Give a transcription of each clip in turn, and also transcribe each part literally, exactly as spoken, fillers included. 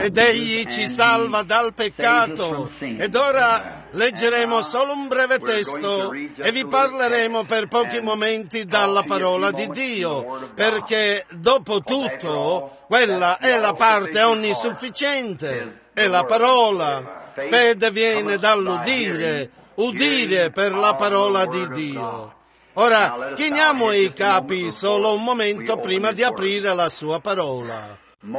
ed Egli ci salva dal peccato. Ed ora leggeremo solo un breve testo e vi parleremo per pochi momenti dalla parola di Dio, perché dopo tutto quella è la parte onnisufficiente, è la parola. Fede viene dall'udire, udire per la parola di Dio. Ora, chiniamo i capi solo un momento prima di aprire la sua parola.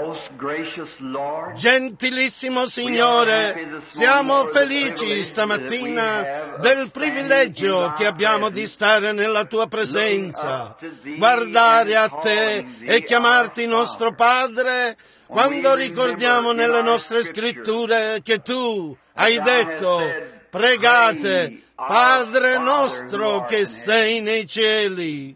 Gentilissimo Signore, siamo felici stamattina del privilegio che abbiamo di stare nella Tua presenza, guardare a Te e chiamarti nostro Padre, quando ricordiamo nelle nostre scritture che Tu hai detto: pregate, Padre nostro che sei nei cieli.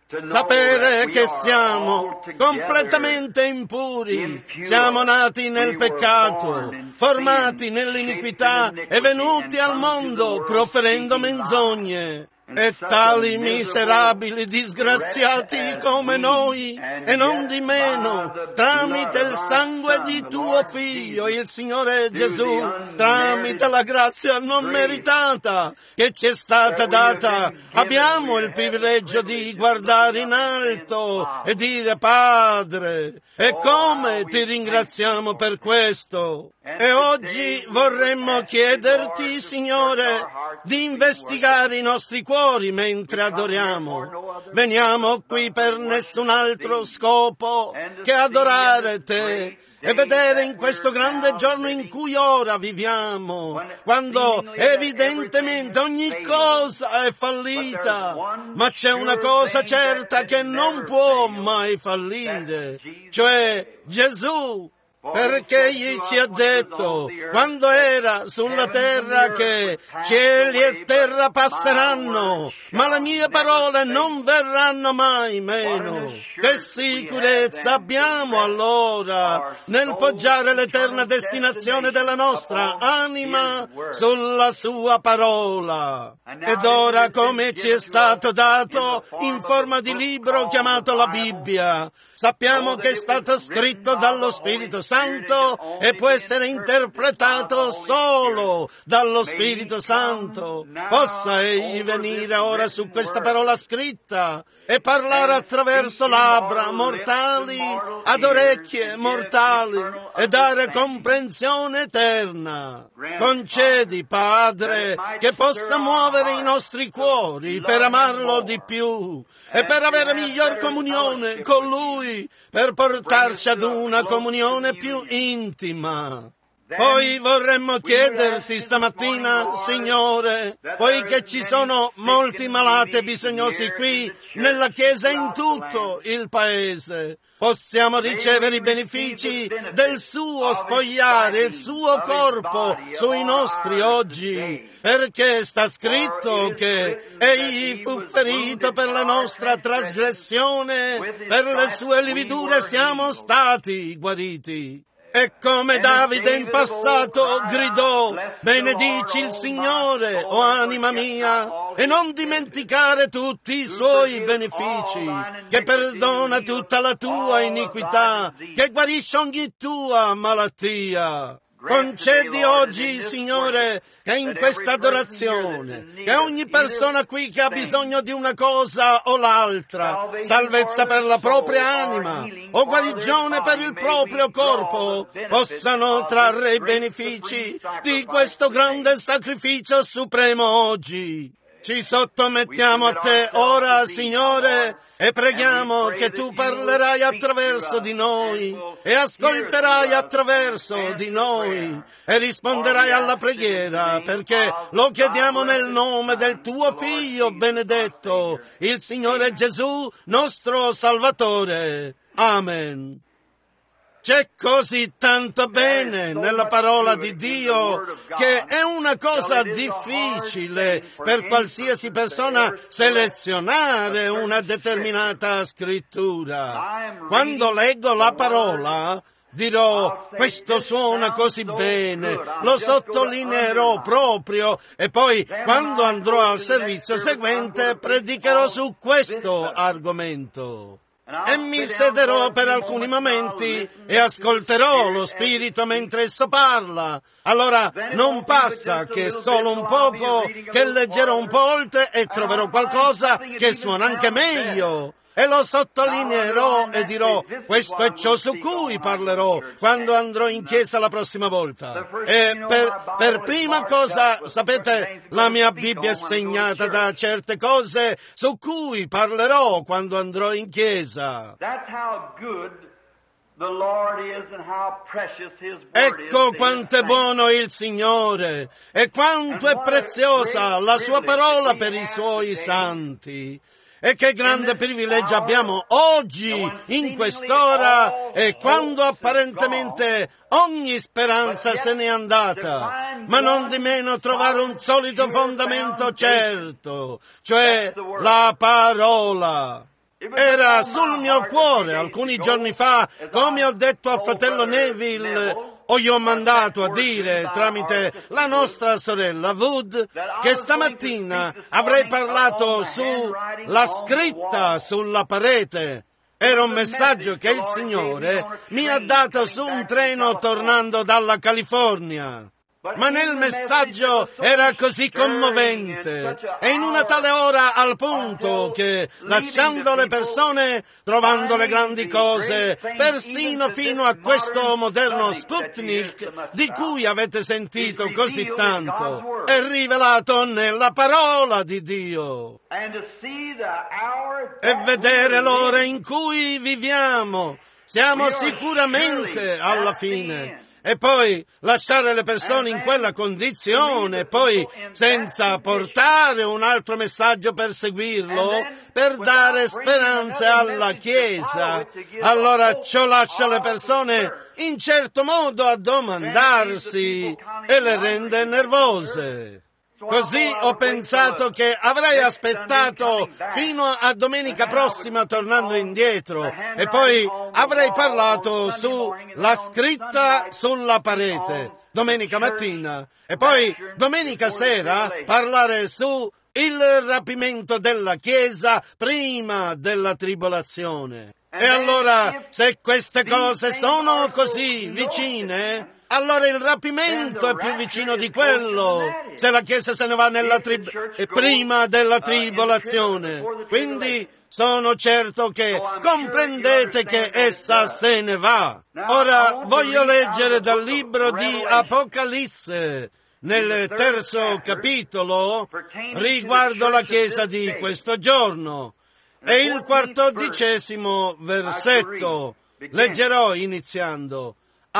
Sapere che siamo completamente impuri, siamo nati nel peccato, formati nell'iniquità e venuti al mondo proferendo menzogne. E tali miserabili disgraziati come noi, e non di meno, tramite il sangue di tuo Figlio, il Signore Gesù, tramite la grazia non meritata che ci è stata data, abbiamo il privilegio di guardare in alto e dire: Padre, e come ti ringraziamo per questo. E oggi vorremmo chiederti, Signore, di investigare i nostri cuori mentre adoriamo. Veniamo qui per nessun altro scopo che adorare Te e vedere in questo grande giorno in cui ora viviamo, quando evidentemente ogni cosa è fallita, ma c'è una cosa certa che non può mai fallire, cioè Gesù. Perché Egli ci ha detto, quando era sulla terra, che cieli e terra passeranno, ma le mie parole non verranno mai meno. Che sicurezza abbiamo allora nel poggiare l'eterna destinazione della nostra anima sulla Sua parola. Ed ora, come ci è stato dato in forma di libro chiamato la Bibbia, sappiamo che è stato scritto dallo Spirito Santo e può essere interpretato solo dallo Spirito Santo. Possa Egli venire ora su questa parola scritta e parlare attraverso labbra mortali ad orecchie mortali e dare comprensione eterna. Concedi, Padre, che possa muovere i nostri cuori per amarlo di più e per avere miglior comunione con Lui, per portarci ad una comunione più intima. Poi vorremmo chiederti stamattina, Signore, poiché ci sono molti malati e bisognosi qui nella Chiesa e in tutto il Paese, possiamo ricevere i benefici del suo spogliare il suo corpo sui nostri oggi, perché sta scritto che Egli fu ferito per la nostra trasgressione, per le sue lividure siamo stati guariti. E come Davide in passato gridò: benedici il Signore, o anima mia, e non dimenticare tutti i Suoi benefici, che perdona tutta la tua iniquità, che guarisce ogni tua malattia. Concedi oggi, Signore, che in questa adorazione, che ogni persona qui che ha bisogno di una cosa o l'altra, salvezza per la propria anima o guarigione per il proprio corpo, possano trarre i benefici di questo grande sacrificio supremo oggi. Ci sottomettiamo a Te ora, Signore, e preghiamo che Tu parlerai attraverso di noi e ascolterai attraverso di noi e risponderai alla preghiera, perché lo chiediamo nel nome del Tuo Figlio benedetto, il Signore Gesù, nostro Salvatore. Amen. C'è così tanto bene nella parola di Dio che è una cosa difficile per qualsiasi persona selezionare una determinata scrittura. Quando leggo la parola dirò: questo suona così bene, lo sottolineerò proprio, e poi quando andrò al servizio seguente predicherò su questo argomento. e mi sederò per alcuni momenti e ascolterò lo Spirito mentre esso parla. Allora non passa che solo un poco, che leggerò un po' oltre e troverò qualcosa che suona anche meglio. E lo sottolineerò e dirò, questo è ciò su cui parlerò quando andrò in chiesa la prossima volta. E per, per prima cosa, sapete, la mia Bibbia è segnata da certe cose su cui parlerò quando andrò in chiesa. Ecco quanto è buono il Signore e quanto è preziosa la sua parola per i suoi santi. E che grande privilegio abbiamo oggi, in quest'ora, e quando apparentemente ogni speranza se n'è andata, ma non di meno trovare un solido fondamento certo, cioè la parola. Era sul mio cuore alcuni giorni fa, come ho detto al fratello Neville, o gli ho mandato a dire tramite la nostra sorella Wood che stamattina avrei parlato sulla scritta sulla parete. Era un messaggio che il Signore mi ha dato su un treno tornando dalla California. Ma nel messaggio era così commovente e in una tale ora al punto che, lasciando le persone, trovando le grandi cose, persino fino a questo moderno Sputnik di cui avete sentito così tanto, è rivelato nella parola di Dio. E vedere l'ora in cui viviamo, siamo sicuramente alla fine. E poi lasciare le persone in quella condizione, poi senza portare un altro messaggio per seguirlo, per dare speranze alla Chiesa, allora ciò lascia le persone in certo modo a domandarsi e le rende nervose. Così ho pensato che avrei aspettato fino a domenica prossima tornando indietro e poi avrei parlato sulla scritta sulla parete domenica mattina e poi domenica sera parlare su il rapimento della Chiesa prima della tribolazione. E allora, se queste cose sono così vicine, allora il rapimento è più vicino di quello, se la Chiesa se ne va nella tri- prima della tribolazione. Quindi sono certo che comprendete che essa se ne va. Ora voglio leggere dal libro di Apocalisse, nel terzo capitolo, riguardo la Chiesa di questo giorno. E il quattordicesimo versetto, leggerò iniziando.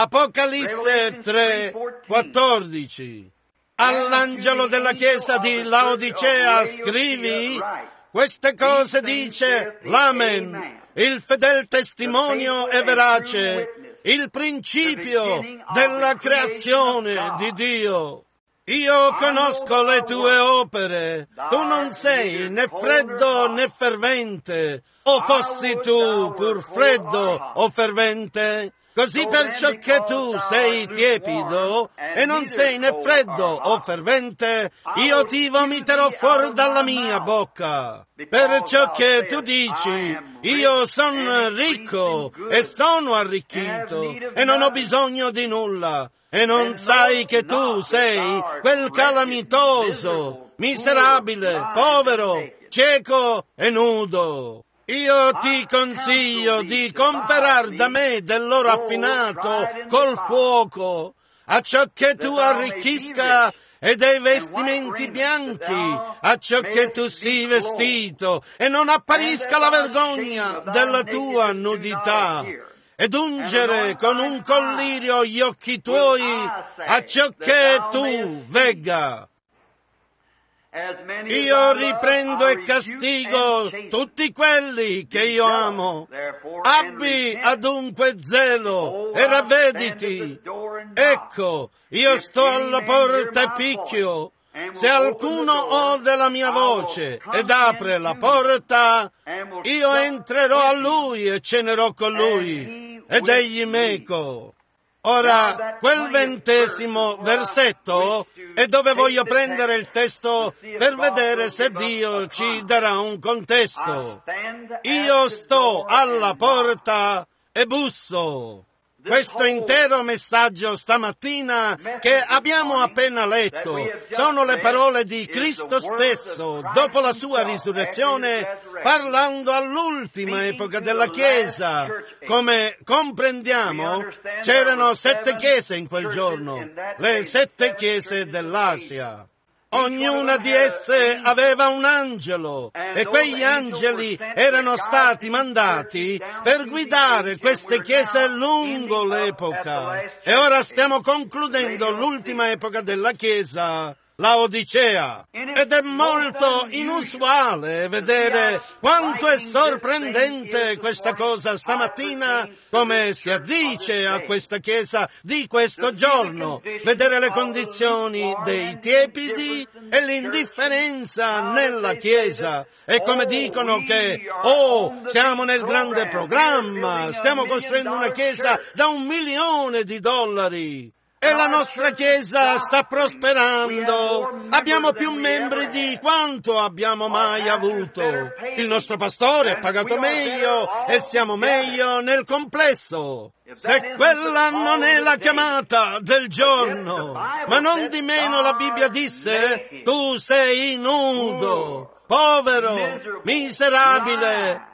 Apocalisse tre, quattordici. All'angelo della chiesa di Laodicea scrivi, queste cose dice l'Amen, il fedel testimonio e verace, il principio della creazione di Dio. Io conosco le tue opere, tu non sei né freddo né fervente, o fossi tu pur freddo o fervente. Così perciò che tu sei tiepido e non sei né freddo o fervente, io ti vomiterò fuori dalla mia bocca. Perciò che tu dici, io sono ricco e sono arricchito e non ho bisogno di nulla. E non sai che tu sei quel calamitoso, miserabile, povero, cieco e nudo. Io ti consiglio di comperar da me dell'oro affinato col fuoco, acciò che tu arricchisca, e dei vestimenti bianchi, acciò che tu sii vestito e non apparisca la vergogna della tua nudità. Ed ungere con un collirio gli occhi tuoi, acciò che tu vegga. Io riprendo e castigo tutti quelli che io amo. Abbi adunque zelo e ravvediti. Ecco, io sto alla porta e picchio. Se alcuno ode la mia voce ed apre la porta, io entrerò a lui e cenerò con lui ed egli meco. Ora, quel ventesimo versetto è dove voglio prendere il testo per vedere se Dio ci darà un contesto. Io sto alla porta e busso. Questo intero messaggio stamattina che abbiamo appena letto sono le parole di Cristo stesso dopo la sua risurrezione, parlando all'ultima epoca della Chiesa. Come comprendiamo, c'erano sette chiese in quel giorno, le sette chiese dell'Asia. Ognuna di esse aveva un angelo e quegli angeli erano stati mandati per guidare queste chiese lungo l'epoca. E ora stiamo concludendo l'ultima epoca della Chiesa, la Odicea. Ed è molto inusuale vedere quanto è sorprendente questa cosa stamattina, come si addice a questa Chiesa di questo giorno, vedere le condizioni dei tiepidi e l'indifferenza nella Chiesa. E come dicono che, oh, siamo nel grande programma, stiamo costruendo una Chiesa da un milione di dollari. E la nostra Chiesa sta prosperando. Abbiamo più membri di quanto abbiamo mai avuto. Il nostro pastore è pagato meglio e siamo meglio nel complesso. Se quella non è la chiamata del giorno, ma non di meno la Bibbia disse, tu sei nudo, povero, miserabile,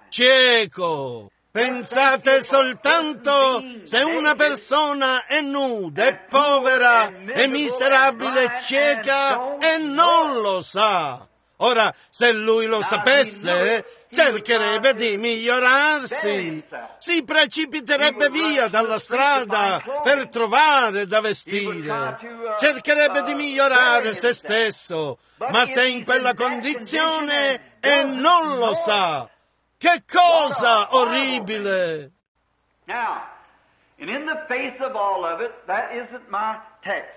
cieco. Pensate soltanto se una persona è nuda, è povera, è miserabile, cieca e non lo sa. Ora, se lui lo sapesse, cercherebbe di migliorarsi, si precipiterebbe via dalla strada per trovare da vestire, cercherebbe di migliorare se stesso, ma se è in quella condizione e non lo sa, che cosa orribile! Now, and in the face of all of it, that isn't my text.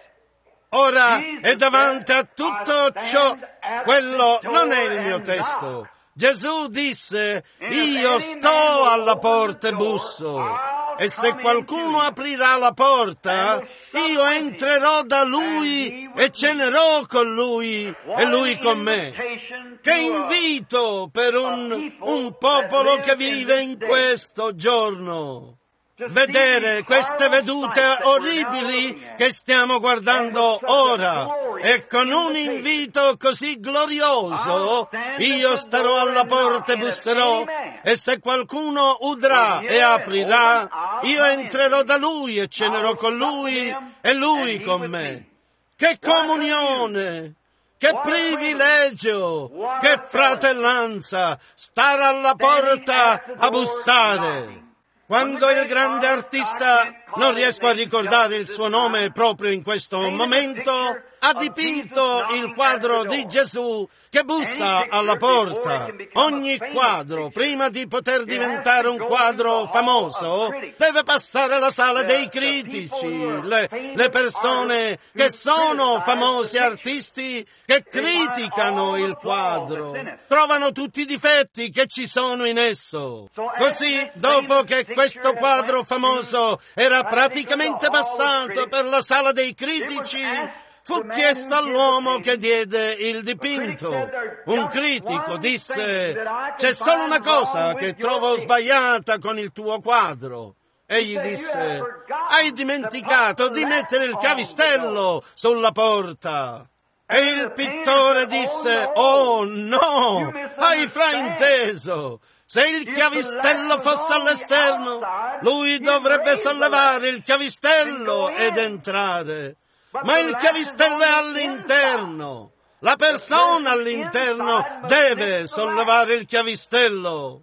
Ora, e davanti a tutto ciò, quello non è il mio testo. Gesù disse, io sto alla porta e busso, e se qualcuno aprirà la porta, io entrerò da lui e cenerò con lui e lui con me. Che invito per un, un popolo che vive in questo giorno! Vedere queste vedute orribili che stiamo guardando ora e con un invito così glorioso, io starò alla porta e busserò, e se qualcuno udrà e aprirà, io entrerò da lui e cenerò con lui e lui con me. Che comunione! Che privilegio! Che fratellanza! Stare alla porta a bussare! Quando il grande artista, non riesco a ricordare il suo nome proprio in questo momento, ha dipinto il quadro di Gesù che bussa alla porta. Ogni quadro, prima di poter diventare un quadro famoso, deve passare alla sala dei critici, le, le persone che sono famosi artisti che criticano il quadro, trovano tutti i difetti che ci sono in esso. Così, dopo che questo quadro famoso era praticamente passato per la sala dei critici, fu chiesto all'uomo che diede il dipinto. Un critico disse, c'è solo una cosa che trovo sbagliata con il tuo quadro. Egli disse, hai dimenticato di mettere il chiavistello sulla porta. E il pittore disse, oh no, hai frainteso. Se il chiavistello fosse all'esterno, lui dovrebbe sollevare il chiavistello ed entrare. Ma il chiavistello è all'interno. La persona all'interno deve sollevare il chiavistello.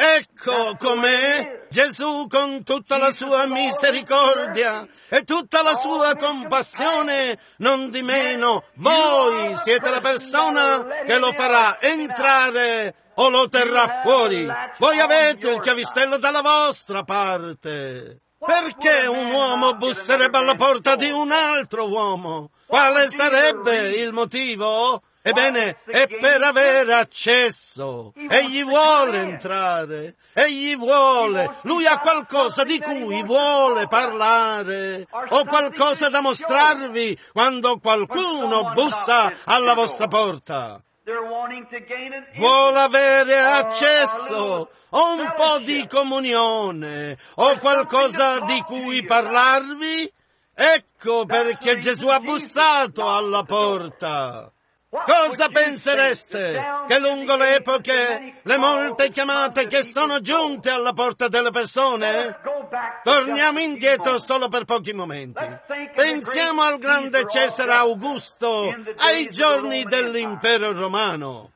Ecco com'è Gesù, con tutta la sua misericordia e tutta la sua compassione, non di meno, voi siete la persona che lo farà entrare o lo terrà fuori. Voi avete il chiavistello dalla vostra parte. Perché un uomo busserebbe alla porta di un altro uomo? Quale sarebbe il motivo? Ebbene, è per avere accesso. Egli vuole entrare. Egli vuole. Lui ha qualcosa di cui vuole parlare. O qualcosa da mostrarvi quando qualcuno bussa alla vostra porta. Vuole avere accesso, o un po' di comunione, o qualcosa di cui parlarvi? Ecco perché Gesù ha bussato alla porta. Cosa pensereste che lungo le epoche, le molte chiamate che sono giunte alla porta delle persone? Torniamo indietro solo per pochi momenti. Pensiamo al grande Cesare Augusto, ai giorni dell'impero romano.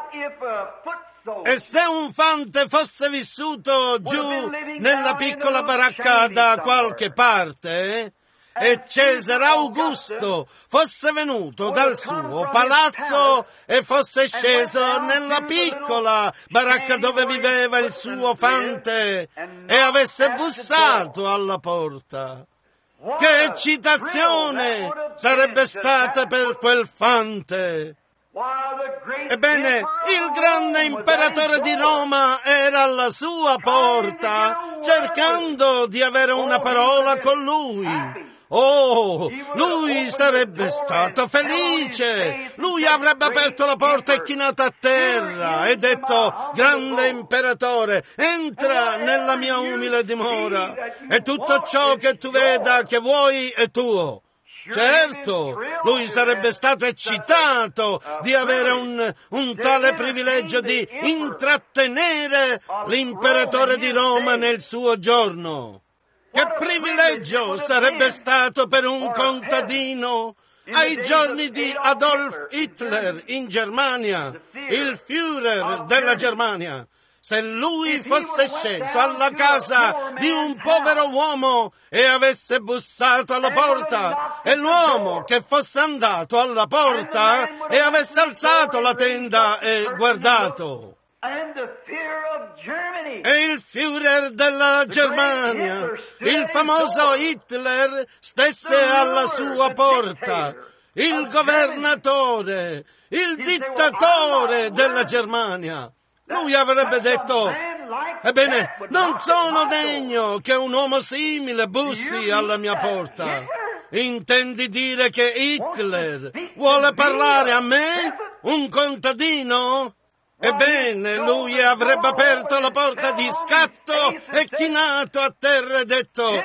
E se un fante fosse vissuto giù nella piccola baracca da qualche parte, e Cesare Augusto fosse venuto dal suo palazzo e fosse sceso nella piccola baracca dove viveva il suo fante e avesse bussato alla porta, che eccitazione sarebbe stata per quel fante! Ebbene, il grande imperatore di Roma era alla sua porta, cercando di avere una parola con lui. Oh, lui sarebbe stato felice. Lui avrebbe aperto la porta e chinato a terra e detto: grande imperatore, entra nella mia umile dimora e tutto ciò che tu veda che vuoi è tuo. Certo, lui sarebbe stato eccitato di avere un, un tale privilegio di intrattenere l'imperatore di Roma nel suo giorno. Che privilegio sarebbe stato per un contadino ai giorni di Adolf Hitler in Germania, il Führer della Germania, se lui fosse sceso alla casa di un povero uomo e avesse bussato alla porta, e l'uomo che fosse andato alla porta e avesse alzato la tenda e guardato. E il Führer della Germania, il famoso Hitler, stesse alla sua porta, il governatore, il dittatore della Germania. Lui avrebbe detto: ebbene, non sono degno che un uomo simile bussi alla mia porta. Intendi dire che Hitler vuole parlare a me, un contadino? Ebbene, lui avrebbe aperto la porta di scatto e chinato a terra e detto: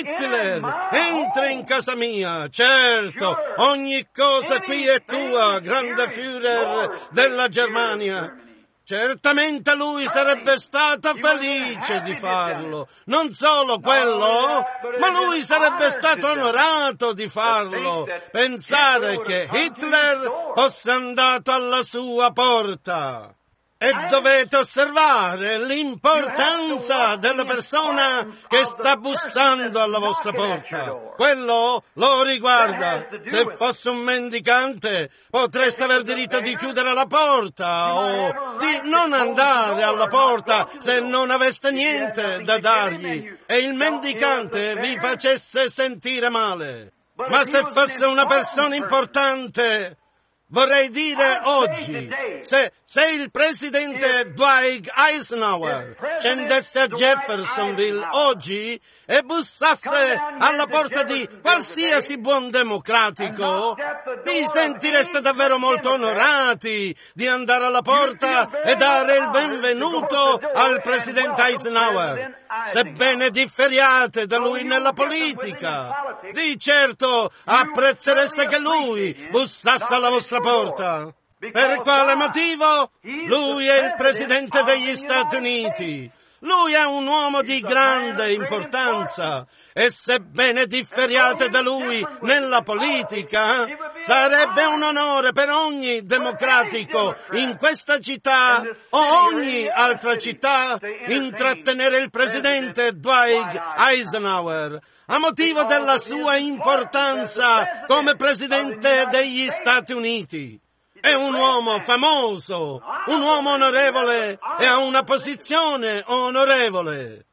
Hitler, entri in casa mia. Certo, ogni cosa qui è tua, grande Führer della Germania. Certamente lui sarebbe stato felice di farlo. Non solo quello, ma lui sarebbe stato onorato di farlo. Pensare che Hitler fosse andato alla sua porta. E dovete osservare l'importanza della persona che sta bussando alla vostra porta. Quello lo riguarda. Se fosse un mendicante, potreste aver diritto di chiudere la porta o di non andare alla porta se non aveste niente da dargli e il mendicante vi facesse sentire male. Ma se fosse una persona importante, vorrei dire oggi, se, se il presidente Dwight Eisenhower scendesse a Jeffersonville oggi e bussasse alla porta di qualsiasi buon democratico, vi sentireste davvero molto onorati di andare alla porta e dare il benvenuto al presidente Eisenhower. Sebbene differiate da lui nella politica, di certo apprezzereste che lui bussasse alla vostra porta. Per quale motivo? Lui è il presidente degli Stati Uniti. Lui è un uomo di grande importanza e sebbene differiate da lui nella politica, sarebbe un onore per ogni democratico in questa città o ogni altra città intrattenere il presidente Dwight Eisenhower a motivo della sua importanza come presidente degli Stati Uniti. È un uomo famoso, un uomo onorevole e ha una posizione onorevole.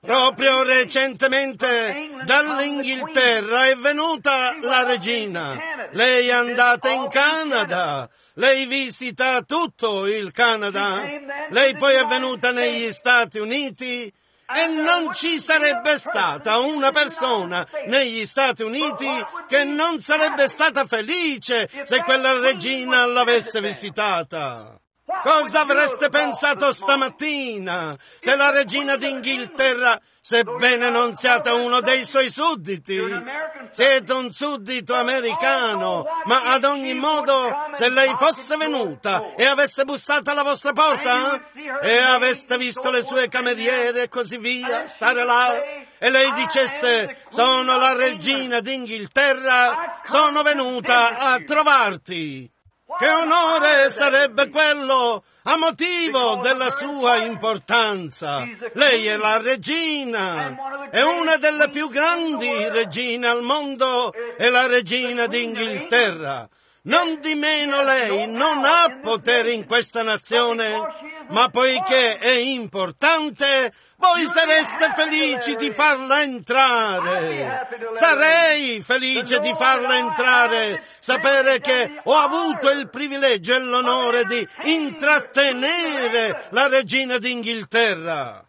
Proprio recentemente dall'Inghilterra è venuta la regina. Lei è andata in Canada. Lei visita tutto il Canada. Lei poi è venuta negli Stati Uniti. E non ci sarebbe stata una persona negli Stati Uniti che non sarebbe stata felice se quella regina l'avesse visitata. Cosa avreste pensato stamattina se la regina d'Inghilterra, sebbene non siate uno dei suoi sudditi, siete un suddito americano, ma ad ogni modo se lei fosse venuta e avesse bussato alla vostra porta e aveste visto le sue cameriere e così via, stare là, e lei dicesse: sono la regina d'Inghilterra, sono venuta a trovarti. Che onore sarebbe quello a motivo della sua importanza. Lei è la regina, è una delle più grandi regine al mondo, è la regina d'Inghilterra. Non di meno lei non ha potere in questa nazione, ma poiché è importante, voi sareste felici di farla entrare. Sarei felice di farla entrare, sapere che ho avuto il privilegio e l'onore di intrattenere la regina d'Inghilterra.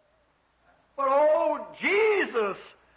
Oh, Jesus!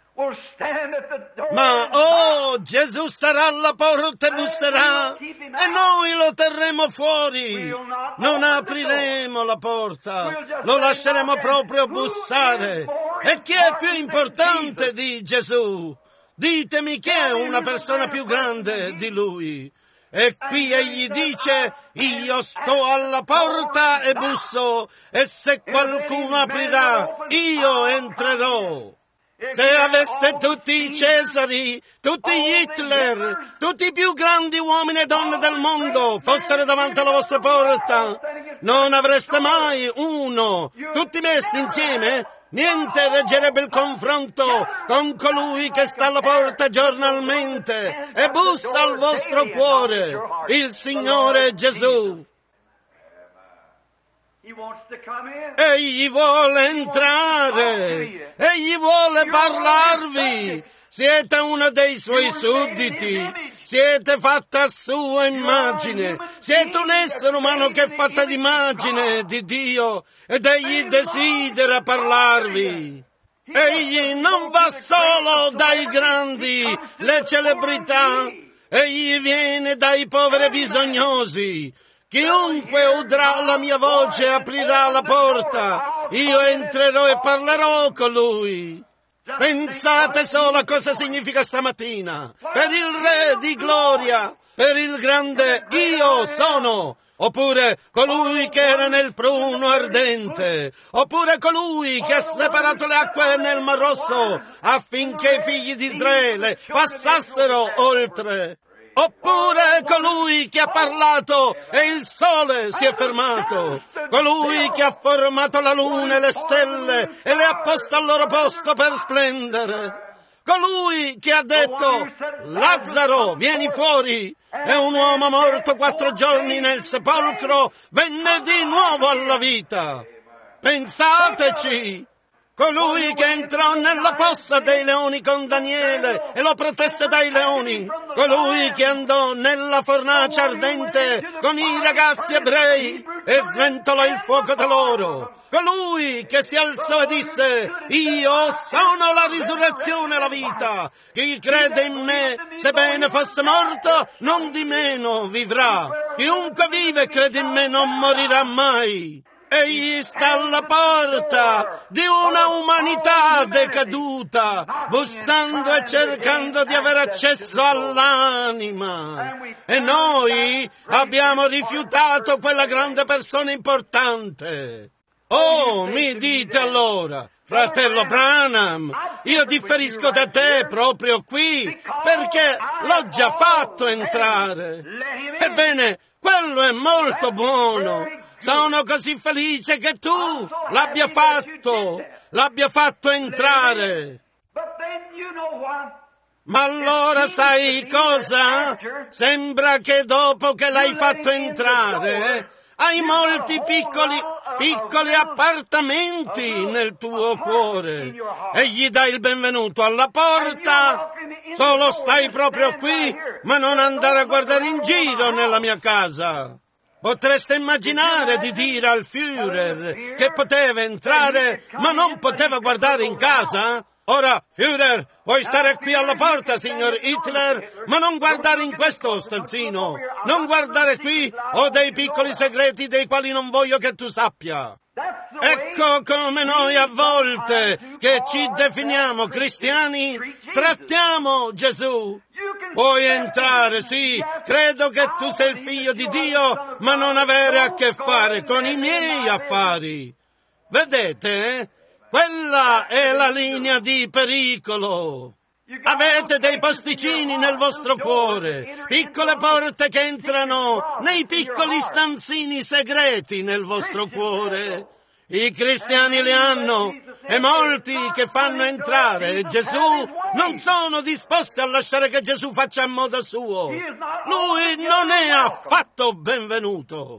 Ma, oh, Gesù starà alla porta e busserà, e noi lo terremo fuori. Non apriremo la porta, lo lasceremo proprio bussare. E chi è più importante di Gesù? Ditemi chi è una persona più grande di Lui. E qui egli dice: io sto alla porta e busso, e se qualcuno aprirà, io entrerò. Se aveste tutti i Cesari, tutti gli Hitler, tutti i più grandi uomini e donne del mondo fossero davanti alla vostra porta, non avreste mai uno, tutti messi insieme, niente reggerebbe il confronto con colui che sta alla porta giornalmente e bussa al vostro cuore, il Signore Gesù. Egli vuole entrare, egli vuole parlarvi. Siete uno dei suoi sudditi, siete fatta a sua immagine, siete un essere umano che è fatta di immagine di Dio ed egli desidera parlarvi. Egli non va solo dai grandi, le celebrità, egli viene dai poveri bisognosi. Chiunque udrà la mia voce e aprirà la porta, io entrerò e parlerò con lui. Pensate solo a cosa significa stamattina. Per il Re di gloria, per il grande io sono, oppure colui che era nel pruno ardente, oppure colui che ha separato le acque nel Mar Rosso affinché i figli di Israele passassero oltre. Oppure colui che ha parlato e il sole si è fermato, colui che ha formato la luna e le stelle e le ha poste al loro posto per splendere, colui che ha detto: Lazzaro, vieni fuori, e un uomo morto quattro giorni nel sepolcro venne di nuovo alla vita. Pensateci! Colui che entrò nella fossa dei leoni con Daniele e lo protesse dai leoni. Colui che andò nella fornace ardente con i ragazzi ebrei e sventolò il fuoco da loro. Colui che si alzò e disse: io sono la risurrezione e la vita. Chi crede in me, sebbene fosse morto, non di meno vivrà. Chiunque vive e crede in me non morirà mai. Egli sta alla porta di una umanità decaduta, bussando e cercando di avere accesso all'anima. E noi abbiamo rifiutato quella grande persona importante. Oh, mi dite allora, fratello Branham, io differisco da te proprio qui, perché l'ho già fatto entrare. Ebbene, quello è molto buono. Sono così felice che tu l'abbia fatto, l'abbia fatto entrare. Ma allora sai cosa? Sembra che dopo che l'hai fatto entrare, hai molti piccoli... piccoli appartamenti nel tuo cuore e gli dai il benvenuto alla porta. Solo stai proprio qui, ma non andare a guardare in giro nella mia casa. Potreste immaginare di dire al Führer che poteva entrare, ma non poteva guardare in casa? Ora, Führer, vuoi stare qui alla porta, signor Hitler, ma non guardare in questo stanzino. Non guardare qui, ho dei piccoli segreti dei quali non voglio che tu sappia. Ecco come noi a volte, che ci definiamo cristiani, trattiamo Gesù. Puoi entrare, sì, credo che tu sei il figlio di Dio, ma non avere a che fare con i miei affari. Vedete? Quella è la linea di pericolo. Avete dei posticini nel vostro cuore, piccole porte che entrano nei piccoli stanzini segreti nel vostro cuore. I cristiani li hanno e molti che fanno entrare Gesù non sono disposti a lasciare che Gesù faccia a modo suo. Lui non è affatto benvenuto.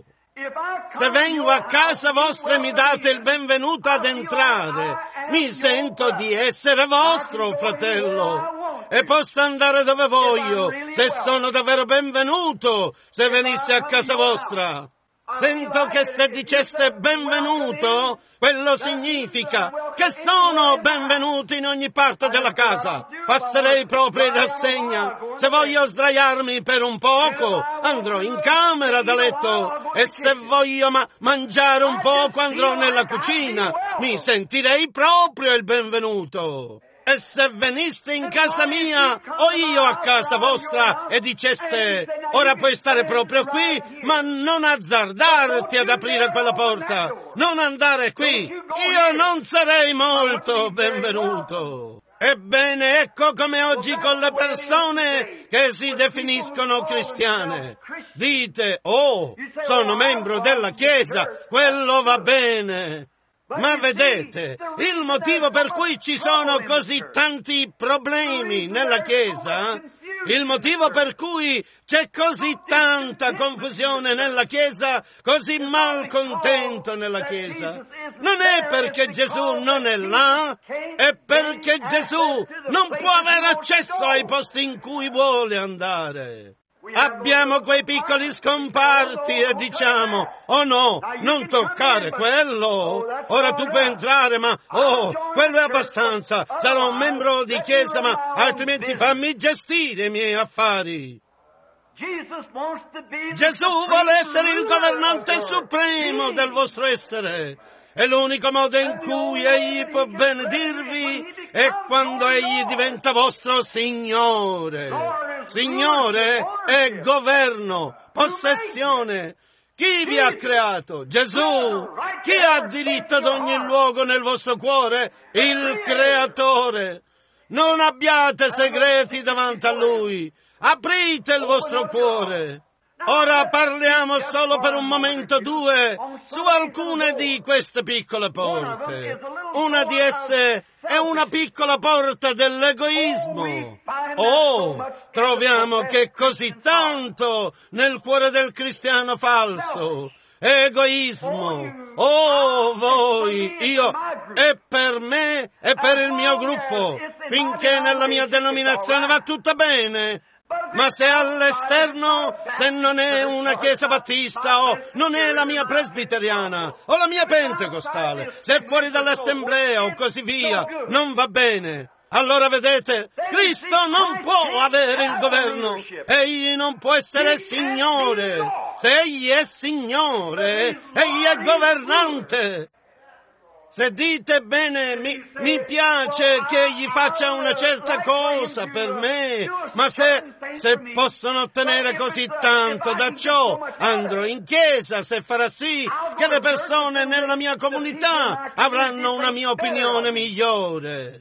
Se vengo a casa vostra e mi date il benvenuto ad entrare, mi sento di essere vostro fratello e posso andare dove voglio, se sono davvero benvenuto, se venissi a casa vostra. Sento che se diceste benvenuto, quello significa che sono benvenuto in ogni parte della casa. Passerei proprio in rassegna. Se voglio sdraiarmi per un poco, andrò in camera da letto. E se voglio ma- mangiare un poco, andrò nella cucina. Mi sentirei proprio il benvenuto. E se veniste in casa mia o io a casa vostra e diceste ora puoi stare proprio qui, ma non azzardarti ad aprire quella porta, non andare qui, io non sarei molto benvenuto. Ebbene, ecco come oggi con le persone che si definiscono cristiane. Dite, oh, sono membro della Chiesa, quello va bene. Ma vedete, il motivo per cui ci sono così tanti problemi nella Chiesa, il motivo per cui c'è così tanta confusione nella Chiesa, così malcontento nella Chiesa, non è perché Gesù non è là, è perché Gesù non può avere accesso ai posti in cui vuole andare. Abbiamo quei piccoli scomparti e diciamo, oh no, non toccare quello, ora tu puoi entrare, ma oh, quello è abbastanza, sarò un membro di chiesa, ma altrimenti fammi gestire i miei affari. Gesù vuole essere il governante supremo del vostro essere. E l'unico modo in cui Egli può benedirvi è quando Egli diventa vostro Signore. Signore è governo, possessione. Chi vi ha creato? Gesù. Chi ha diritto ad ogni luogo nel vostro cuore? Il Creatore. Non abbiate segreti davanti a Lui. Aprite il vostro cuore. Ora parliamo solo per un momento due su alcune di queste piccole porte. Una di esse è una piccola porta dell'egoismo. Oh, troviamo che così tanto nel cuore del cristiano falso. Egoismo. Oh, voi, io, e per me e per il mio gruppo, finché nella mia denominazione va tutto bene. Ma se all'esterno, se non è una chiesa battista o non è la mia presbiteriana o la mia pentecostale, se è fuori dall'assemblea o così via, non va bene. Allora vedete, Cristo non può avere il governo, Egli non può essere Signore. Se Egli è Signore, Egli è governante. Se dite bene, mi, mi piace che egli faccia una certa cosa per me, ma se, se possono ottenere così tanto da ciò, andrò in chiesa se farà sì che le persone nella mia comunità avranno una mia opinione migliore.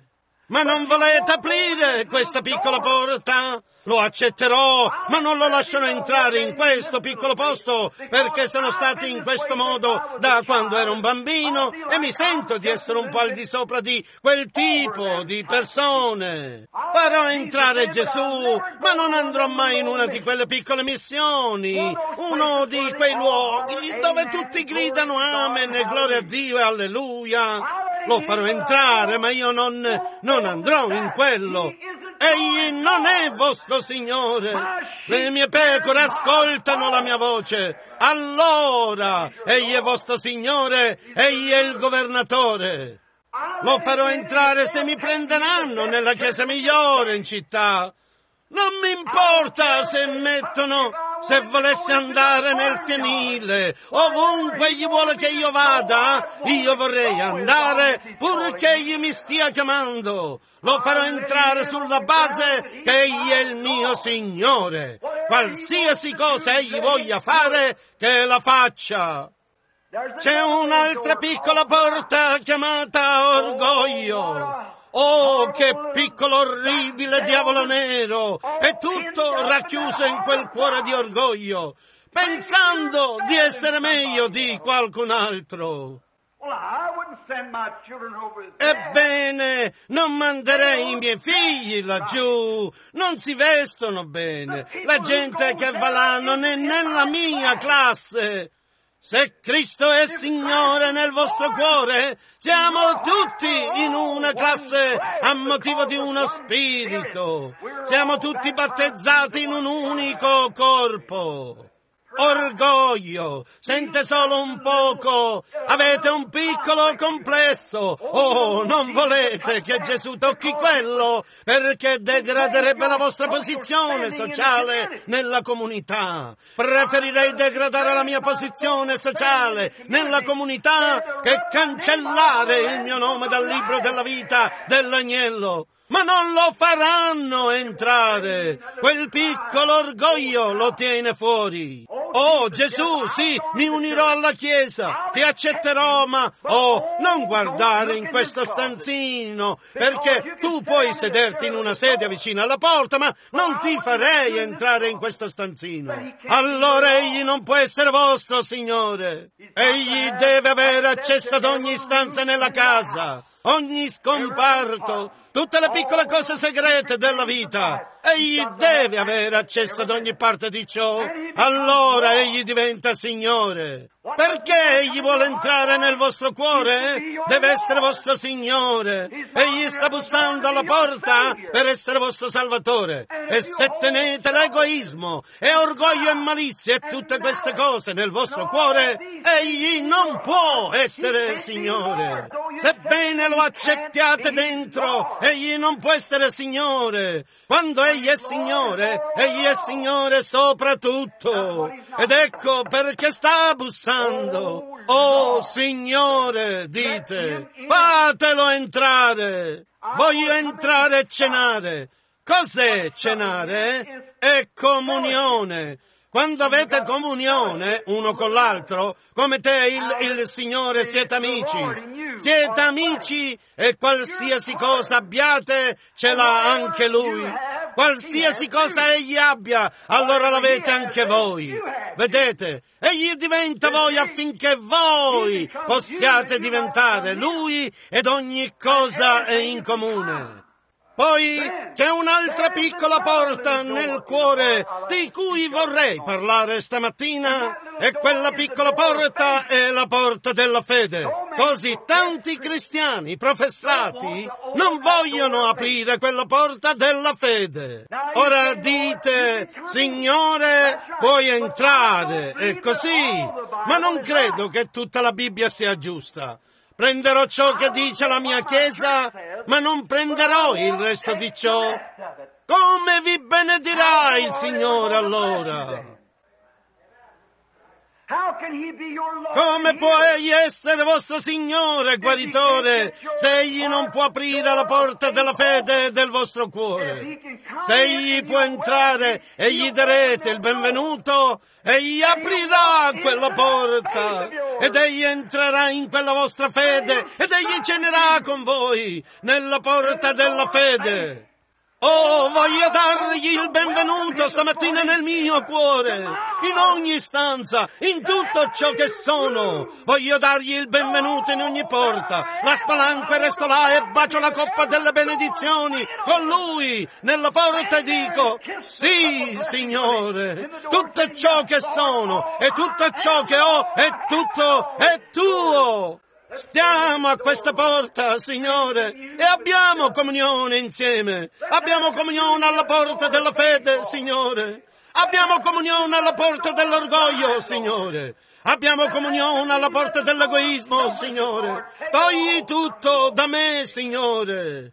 Ma non volete aprire questa piccola porta? Lo accetterò, ma non lo lascerò entrare in questo piccolo posto perché sono stato in questo modo da quando ero un bambino e mi sento di essere un po' al di sopra di quel tipo di persone. Farò entrare Gesù, ma non andrò mai in una di quelle piccole missioni, uno di quei luoghi dove tutti gridano amen e gloria a Dio e alleluia. Lo farò entrare, ma io non, non andrò in quello. Egli non è vostro Signore. Le mie pecore ascoltano la mia voce. Allora, Egli è vostro Signore, Egli è il governatore. Lo farò entrare se mi prenderanno nella chiesa migliore in città. Non mi importa se mettono, se volesse andare nel fienile, ovunque egli vuole che io vada, io vorrei andare purché egli mi stia chiamando. Lo farò entrare sulla base che egli è il mio Signore. Qualsiasi cosa egli voglia fare, che la faccia. C'è un'altra piccola porta chiamata orgoglio. Oh, che piccolo orribile diavolo nero! È tutto racchiuso in quel cuore di orgoglio, pensando di essere meglio di qualcun altro. Ebbene, non manderei i miei figli laggiù, non si vestono bene, la gente che va là non è nella mia classe. Se Cristo è Signore nel vostro cuore, siamo tutti in una classe a motivo di uno spirito. Siamo tutti battezzati in un unico corpo. Orgoglio, sente solo un poco, avete un piccolo complesso. Oh, non volete che Gesù tocchi quello, perché degraderebbe la vostra posizione sociale nella comunità. Preferirei degradare la mia posizione sociale nella comunità che cancellare il mio nome dal libro della vita dell'agnello. Ma non lo faranno entrare. Quel piccolo orgoglio lo tiene fuori. Oh, Gesù, sì, mi unirò alla Chiesa, ti accetterò, ma, oh, non guardare in questo stanzino, perché tu puoi sederti in una sedia vicino alla porta, ma non ti farei entrare in questo stanzino. Allora egli non può essere vostro, Signore. Egli deve avere accesso ad ogni stanza nella casa, ogni scomparto, tutte le piccole cose segrete della vita. Egli deve avere accesso ad ogni parte di ciò. Allora egli diventa Signore. Perché egli vuole entrare nel vostro cuore? Deve essere vostro Signore. Egli sta bussando alla porta per essere vostro Salvatore. E se tenete l'egoismo e orgoglio e malizia e tutte queste cose nel vostro cuore, egli non può essere Signore. Sebbene lo accettiate dentro, egli non può essere Signore. Quando egli è Signore, egli è Signore sopra tutto. Ed ecco perché sta bussando. Oh, Signore, dite, fatelo entrare. Voglio entrare e cenare. Cos'è cenare? È comunione. Quando avete comunione uno con l'altro, come te e il, il Signore siete amici. Siete amici e qualsiasi cosa abbiate ce l'ha anche Lui. Qualsiasi cosa egli abbia, allora l'avete anche voi. Vedete? Egli diventa voi affinché voi possiate diventare Lui ed ogni cosa è in comune. Poi c'è un'altra piccola porta nel cuore di cui vorrei parlare stamattina e quella piccola porta è la porta della fede. Così tanti cristiani professati non vogliono aprire quella porta della fede. Ora dite, Signore, puoi entrare, e così, ma non credo che tutta la Bibbia sia giusta. Prenderò ciò che dice la mia Chiesa, ma non prenderò il resto di ciò. Come vi benedirà il Signore allora? Come può egli essere vostro Signore, guaritore, se egli non può aprire la porta della fede del vostro cuore? Se egli può entrare e gli darete il benvenuto, egli aprirà quella porta ed egli entrerà in quella vostra fede ed egli cenerà con voi nella porta della fede. Oh, voglio dargli il benvenuto stamattina nel mio cuore, in ogni stanza, in tutto ciò che sono. Voglio dargli il benvenuto in ogni porta. La spalanco e resto là e bacio la coppa delle benedizioni con lui nella porta e dico: sì, Signore, tutto ciò che sono e tutto ciò che ho è tutto è tuo. Stiamo a questa porta, Signore, e abbiamo comunione insieme. Abbiamo comunione alla porta della fede, Signore. Abbiamo comunione alla porta dell'orgoglio, Signore. Abbiamo comunione alla porta dell'egoismo, Signore. Togli tutto da me, Signore.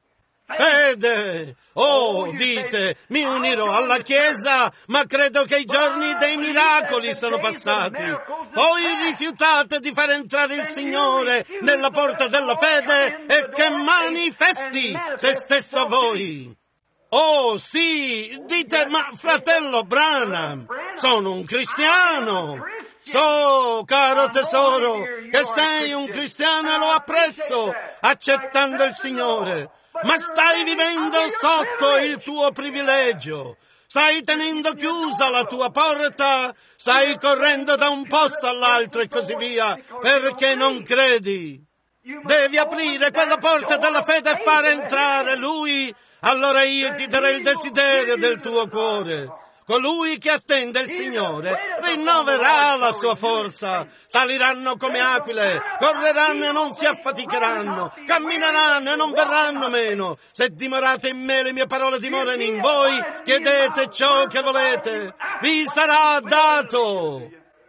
Fede! Oh, dite, mi unirò alla Chiesa, ma credo che i giorni dei miracoli sono passati. Poi rifiutate di far entrare il Signore nella porta della fede e che manifesti se stesso a voi. Oh, sì, dite, ma fratello Branham, sono un cristiano. So, caro tesoro, che sei un cristiano e lo apprezzo, accettando il Signore. Ma stai vivendo sotto il tuo privilegio, stai tenendo chiusa la tua porta, stai correndo da un posto all'altro e così via, perché non credi. Devi aprire quella porta della fede e fare entrare Lui, allora io ti darò il desiderio del tuo cuore. Colui che attende il Signore rinnoverà la sua forza, saliranno come aquile, correranno e non si affaticheranno, cammineranno e non verranno meno. Se dimorate in me, le mie parole dimorano in voi, chiedete ciò che volete, vi sarà dato.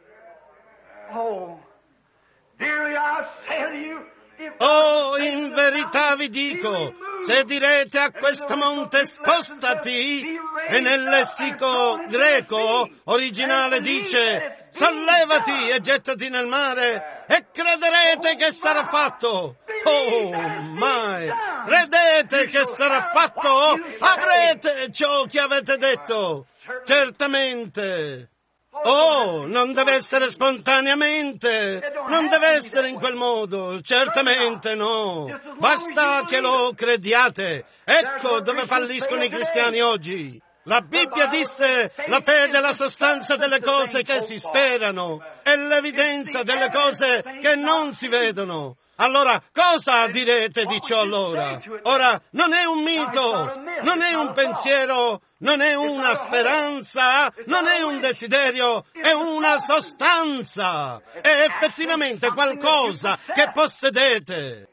Oh, in verità vi dico, se direte a questo monte spostati, e nel lessico greco originale dice sollevati e gettati nel mare, e crederete che sarà fatto. Oh, mai! Credete che sarà fatto? Avrete ciò che avete detto. Certamente. Oh, non deve essere spontaneamente, non deve essere in quel modo, certamente no. Basta che lo crediate. Ecco dove falliscono i cristiani oggi. La Bibbia disse: la fede è la sostanza delle cose che si sperano, è l'evidenza delle cose che non si vedono. Allora, cosa direte di ciò allora? Ora, non è un mito, non è un pensiero, non è una speranza, non è un desiderio, è una sostanza, è effettivamente qualcosa che possedete.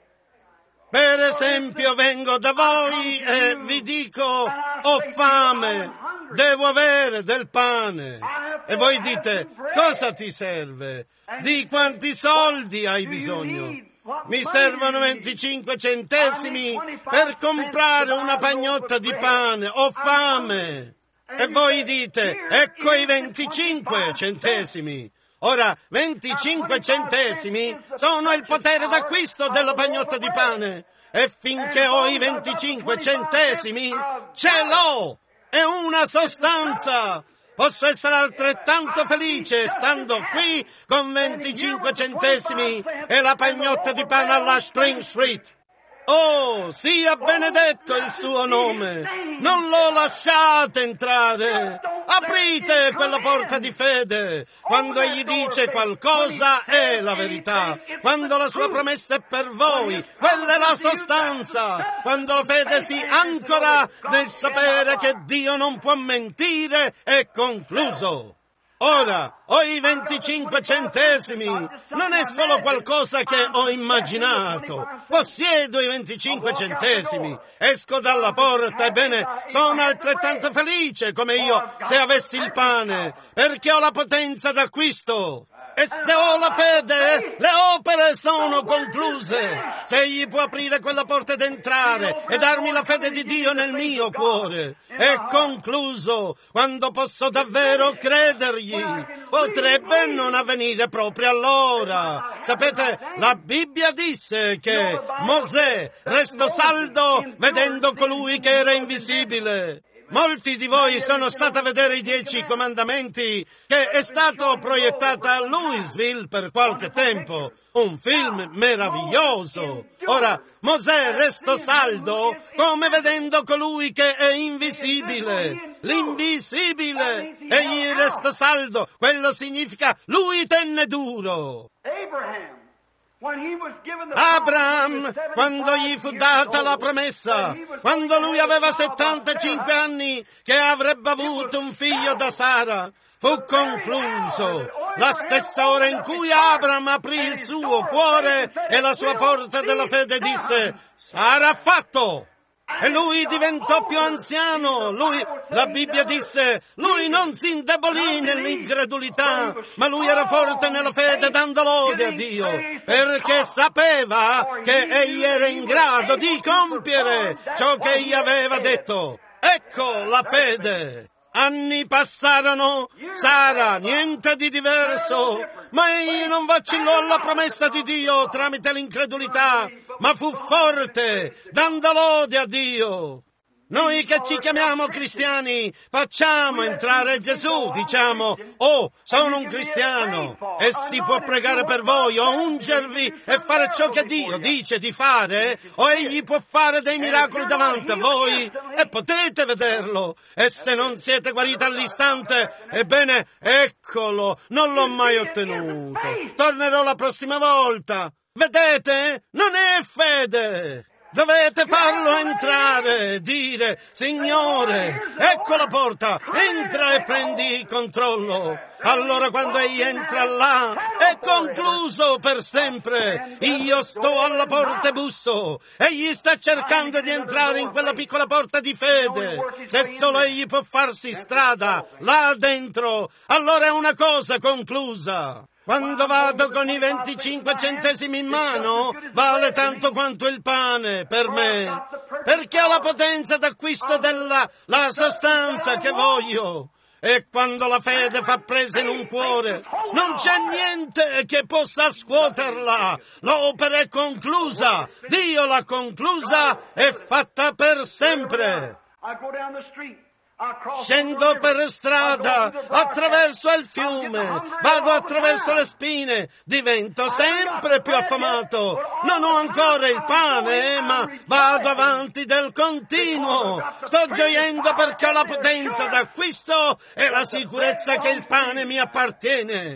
Per esempio, vengo da voi e vi dico: ho fame, devo avere del pane. E voi dite: cosa ti serve? Di quanti soldi hai bisogno? Mi servono venticinque centesimi per comprare una pagnotta di pane, ho fame. E voi dite: ecco i venticinque centesimi. Ora, venticinque centesimi sono il potere d'acquisto della pagnotta di pane. E finché ho i venticinque centesimi, ce l'ho! È una sostanza! Posso essere altrettanto felice stando qui con venticinque centesimi e la pagnotta di pane alla Spring Street. Oh, sia benedetto il suo nome! Non lo lasciate entrare! Aprite quella porta di fede! Quando egli dice qualcosa è la verità! Quando la sua promessa è per voi, quella è la sostanza! Quando la fede si ancora nel sapere che Dio non può mentire, è concluso! Ora, ho i venticinque centesimi, non è solo qualcosa che ho immaginato, possiedo i venticinque centesimi, esco dalla porta, ebbene, sono altrettanto felice come io se avessi il pane, perché ho la potenza d'acquisto. E se ho la fede, le opere sono concluse. Se egli può aprire quella porta ed entrare e darmi la fede di Dio nel mio cuore, è concluso. Quando posso davvero credergli, potrebbe non avvenire proprio allora. Sapete, la Bibbia disse che Mosè restò saldo vedendo colui che era invisibile. Molti di voi sono stati a vedere i Dieci Comandamenti, che è stato proiettato a Louisville per qualche tempo. Un film meraviglioso. Ora, Mosè restò saldo come vedendo colui che è invisibile. L'invisibile. Egli restò saldo. Quello significa lui tenne duro. Abraham, quando gli fu data la promessa, quando lui aveva settantacinque anni, che avrebbe avuto un figlio da Sara, fu concluso. La stessa ora in cui Abraham aprì il suo cuore e la sua porta della fede disse: sarà fatto. E lui diventò più anziano. Lui, la Bibbia disse, lui non si indebolì nell'incredulità, ma lui era forte nella fede, dando lode a Dio, perché sapeva che egli era in grado di compiere ciò che egli aveva detto. Ecco la fede. Anni passarono, Sara, niente di diverso, ma egli non vacillò alla promessa di Dio tramite l'incredulità, ma fu forte, dando lode a Dio. Noi che ci chiamiamo cristiani facciamo entrare Gesù, diciamo: oh, sono un cristiano e si può pregare per voi o ungervi e fare ciò che Dio dice di fare, o egli può fare dei miracoli davanti a voi e potete vederlo. E se non siete guariti all'istante, ebbene, eccolo, non l'ho mai ottenuto. Tornerò la prossima volta. Vedete? Non è fede. Dovete farlo entrare, dire: Signore, ecco la porta, entra e prendi il controllo. Allora quando egli entra là, è concluso per sempre. Io sto alla porta e busso. Egli sta cercando di entrare in quella piccola porta di fede. Se solo egli può farsi strada là dentro, allora è una cosa conclusa. Quando vado con i venticinque centesimi in mano, vale tanto quanto il pane per me, perché ho la potenza d'acquisto della la sostanza che voglio. E quando la fede fa presa in un cuore, non c'è niente che possa scuoterla. L'opera è conclusa, Dio l'ha conclusa, è fatta per sempre. Scendo per strada, attraverso il fiume, vado attraverso le spine, divento sempre più affamato. Non ho ancora il pane, ma vado avanti del continuo. Sto gioendo perché ho la potenza d'acquisto e la sicurezza che il pane mi appartiene.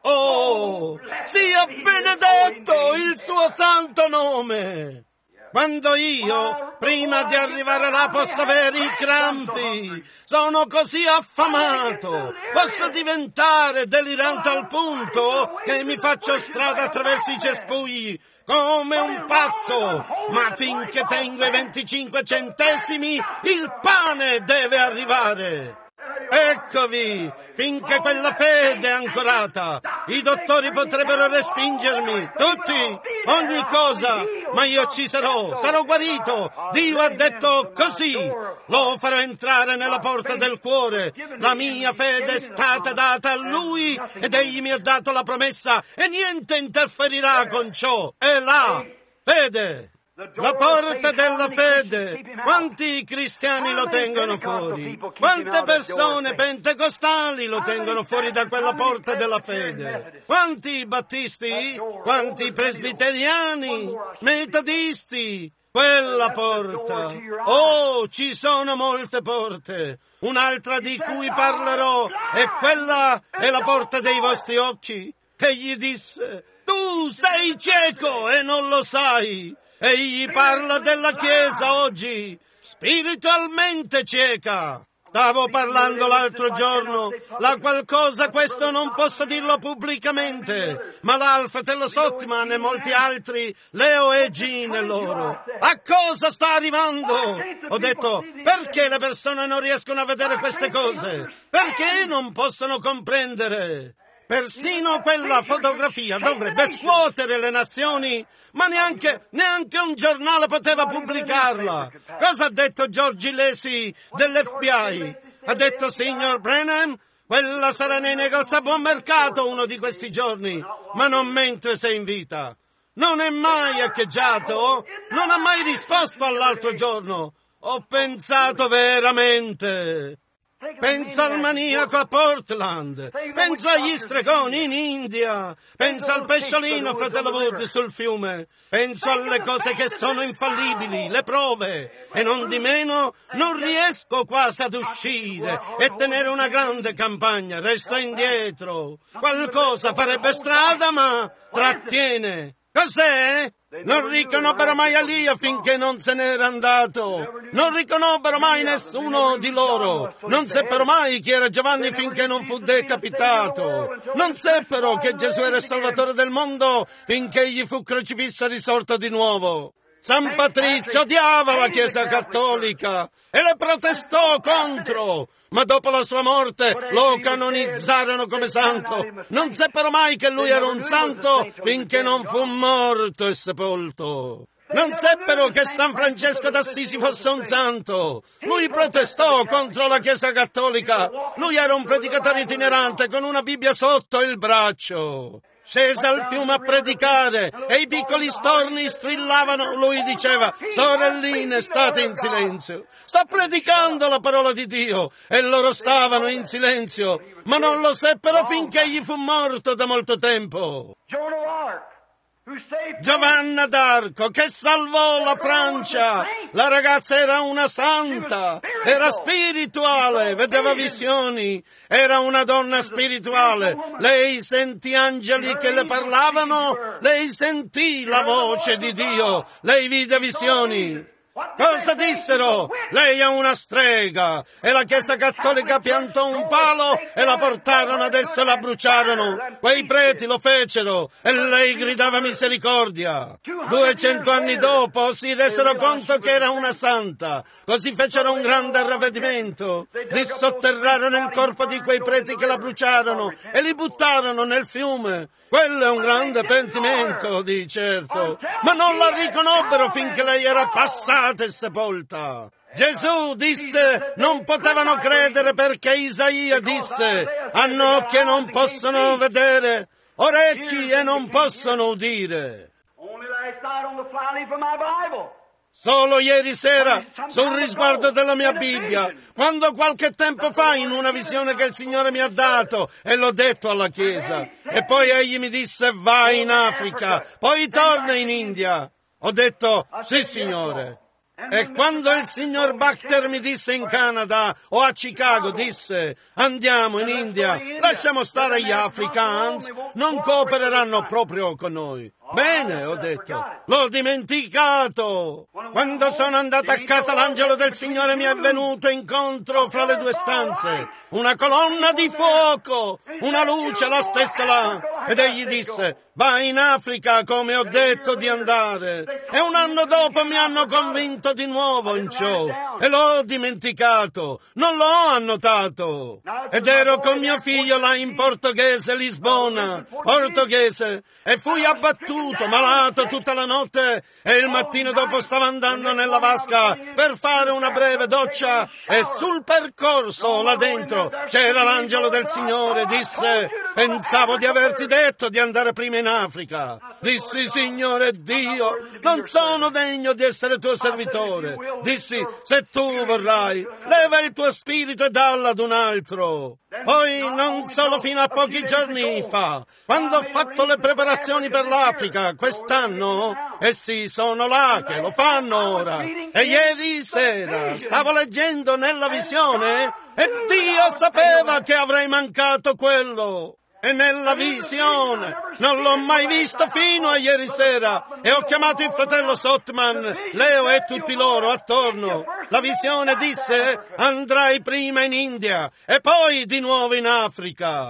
Oh, sia benedetto il suo santo nome! Quando io, prima di arrivare là, posso avere i crampi, sono così affamato, posso diventare delirante al punto che mi faccio strada attraverso i cespugli come un pazzo, ma finché tengo i venticinque centesimi, il pane deve arrivare. Eccovi, finché quella fede è ancorata, i dottori potrebbero respingermi, tutti, ogni cosa, ma io ci sarò, sarò guarito. Dio ha detto così, lo farò entrare nella porta del cuore. La mia fede è stata data a Lui ed Egli mi ha dato la promessa e niente interferirà con ciò. È là, fede. La porta della fede. Quanti cristiani lo tengono fuori? Quante persone pentecostali lo tengono fuori da quella porta della fede? Quanti battisti? Quanti presbiteriani? Metodisti? Quella porta. Oh, ci sono molte porte. Un'altra di cui parlerò è quella è la porta dei vostri occhi. Egli disse: tu sei cieco e non lo sai. Egli parla della Chiesa oggi, spiritualmente cieca. Stavo parlando l'altro giorno, la qualcosa, questo non posso dirlo pubblicamente, ma l'Alfred Sottman e molti altri, Leo e Gene loro. A cosa sta arrivando? Ho detto, perché le persone non riescono a vedere queste cose? Perché non possono comprendere? Persino quella fotografia dovrebbe scuotere le nazioni, ma neanche, neanche un giornale poteva pubblicarla. Cosa ha detto George Lacy dell'F B I? Ha detto, signor Branham, quella sarà nei negozi a buon mercato uno di questi giorni, ma non mentre sei in vita. Non è mai echeggiato, non ha mai risposto all'altro giorno. Ho pensato veramente. Pensa al maniaco a Portland, pensa agli stregoni in India, pensa al pesciolino fratello Wood sul fiume, penso alle cose che sono infallibili, le prove, e non di meno non riesco quasi ad uscire e tenere una grande campagna, resto indietro. Qualcosa farebbe strada, ma trattiene. Cos'è? Non riconobbero mai Elia finché non se n'era andato. Non riconobbero mai nessuno di loro. Non seppero mai chi era Giovanni finché non fu decapitato. Non seppero che Gesù era il Salvatore del mondo finché egli fu crocifisso e risorto di nuovo. San Patrizio odiava la Chiesa Cattolica e le protestò contro, ma dopo la sua morte lo canonizzarono come santo. Non seppero mai che lui era un santo finché non fu morto e sepolto. Non seppero che San Francesco d'Assisi fosse un santo. Lui protestò contro la Chiesa Cattolica. Lui era un predicatore itinerante con una Bibbia sotto il braccio. Scese al fiume a predicare e i piccoli storni strillavano. Lui diceva, sorelline, state in silenzio. Sto predicando la parola di Dio. E loro stavano in silenzio, ma non lo seppero finché egli fu morto da molto tempo. Giovanna d'Arco, che salvò la Francia. La ragazza era una santa, era spirituale, vedeva visioni, era una donna spirituale. Lei sentì angeli che le parlavano, lei sentì la voce di Dio, lei vide visioni. Cosa dissero? Lei è una strega. E la Chiesa Cattolica piantò un palo e la portarono adesso e la bruciarono. Quei preti lo fecero e lei gridava misericordia. Duecento anni dopo si resero conto che era una santa. Così fecero un grande ravvedimento. Dissotterrarono il corpo di quei preti che la bruciarono e li buttarono nel fiume. Quello è un grande pentimento, di certo, ma non la riconobbero finché lei era passata e sepolta. Gesù disse, non potevano credere perché Isaia disse, hanno occhi e non possono vedere, orecchi e non possono udire. Solo ieri sera, sul risguardo della mia Bibbia, quando qualche tempo fa in una visione che il Signore mi ha dato, e l'ho detto alla Chiesa, e poi egli mi disse, vai in Africa, poi torna in India. Ho detto, sì Signore. E quando il signor Bachter mi disse in Canada o a Chicago, disse, andiamo in India, lasciamo stare gli Africans, non coopereranno proprio con noi. Bene, ho detto, l'ho dimenticato. Quando sono andato a casa l'angelo del Signore mi è venuto incontro fra le due stanze. Una colonna di fuoco, una luce, la stessa là. Ed egli disse, vai in Africa come ho detto di andare. E un anno dopo mi hanno convinto di nuovo in ciò. E l'ho dimenticato, non l'ho annotato. Ed ero con mio figlio là in portoghese, Lisbona, portoghese, e fui abbattuto, malato tutta la notte, e il mattino dopo stavo andando nella vasca per fare una breve doccia, e sul percorso là dentro c'era l'angelo del Signore. Disse, pensavo di averti detto di andare prima in Africa. Dissi, Signore Dio, non sono degno di essere tuo servitore. Dissi, se tu vorrai, leva il tuo spirito e dallo ad un altro. Poi, non solo fino a pochi giorni fa, quando ho fatto le preparazioni per l'Africa quest'anno, essi sono là che lo fanno ora. E ieri sera stavo leggendo nella visione e Dio sapeva che avrei mancato quello. E nella visione non l'ho mai visto fino a ieri sera, e ho chiamato il fratello Sotman, Leo e tutti loro attorno. La visione disse, andrai prima in India e poi di nuovo in Africa.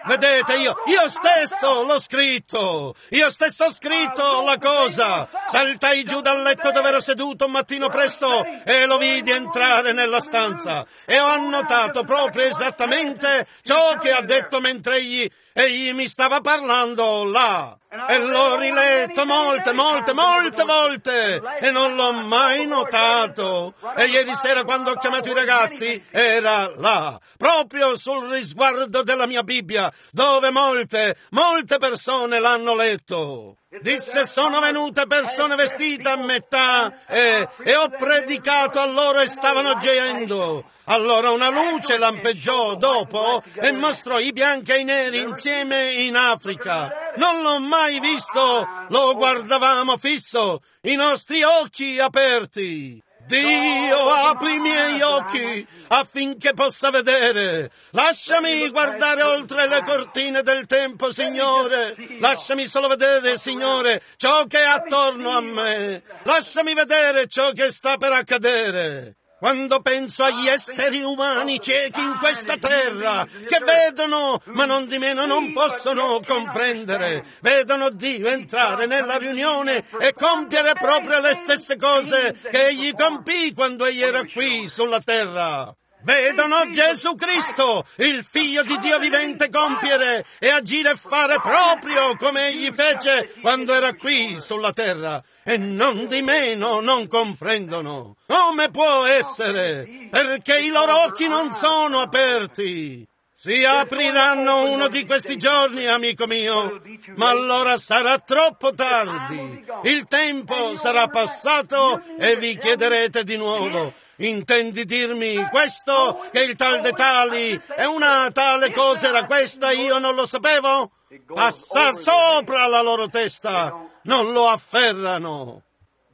Vedete, io, io stesso l'ho scritto, io stesso ho scritto la cosa. Saltai giù dal letto dove ero seduto un mattino presto e lo vidi entrare nella stanza e ho annotato proprio esattamente ciò che ha detto mentre egli, egli mi stava parlando là. E l'ho riletto molte, molte, molte volte e non l'ho mai notato. E ieri sera quando ho chiamato i ragazzi era là, proprio sul risguardo della mia Bibbia, dove molte, molte persone l'hanno letto. Disse: sono venute persone vestite a metà e, e ho predicato a loro e stavano geendo. Allora una luce lampeggiò dopo e mostrò i bianchi e i neri insieme in Africa. Non l'ho mai visto, lo guardavamo fisso, i nostri occhi aperti. Dio, apri i miei occhi affinché possa vedere. Lasciami guardare oltre le cortine del tempo, Signore. Lasciami solo vedere, Signore, ciò che è attorno a me. Lasciami vedere ciò che sta per accadere. Quando penso agli esseri umani ciechi in questa terra, che vedono, ma non di meno non possono comprendere, vedono Dio entrare nella riunione e compiere proprio le stesse cose che egli compì quando egli era qui sulla terra. Vedono Gesù Cristo, il Figlio di Dio vivente, compiere e agire e fare proprio come egli fece quando era qui sulla terra. E non di meno non comprendono. Come può essere? Perché i loro occhi non sono aperti. Si apriranno uno di questi giorni, amico mio, ma allora sarà troppo tardi. Il tempo sarà passato e vi chiederete di nuovo: intendi dirmi questo, che il tal de tali e una tale cosa era questa, io non lo sapevo? Passa sopra la loro testa, non lo afferrano.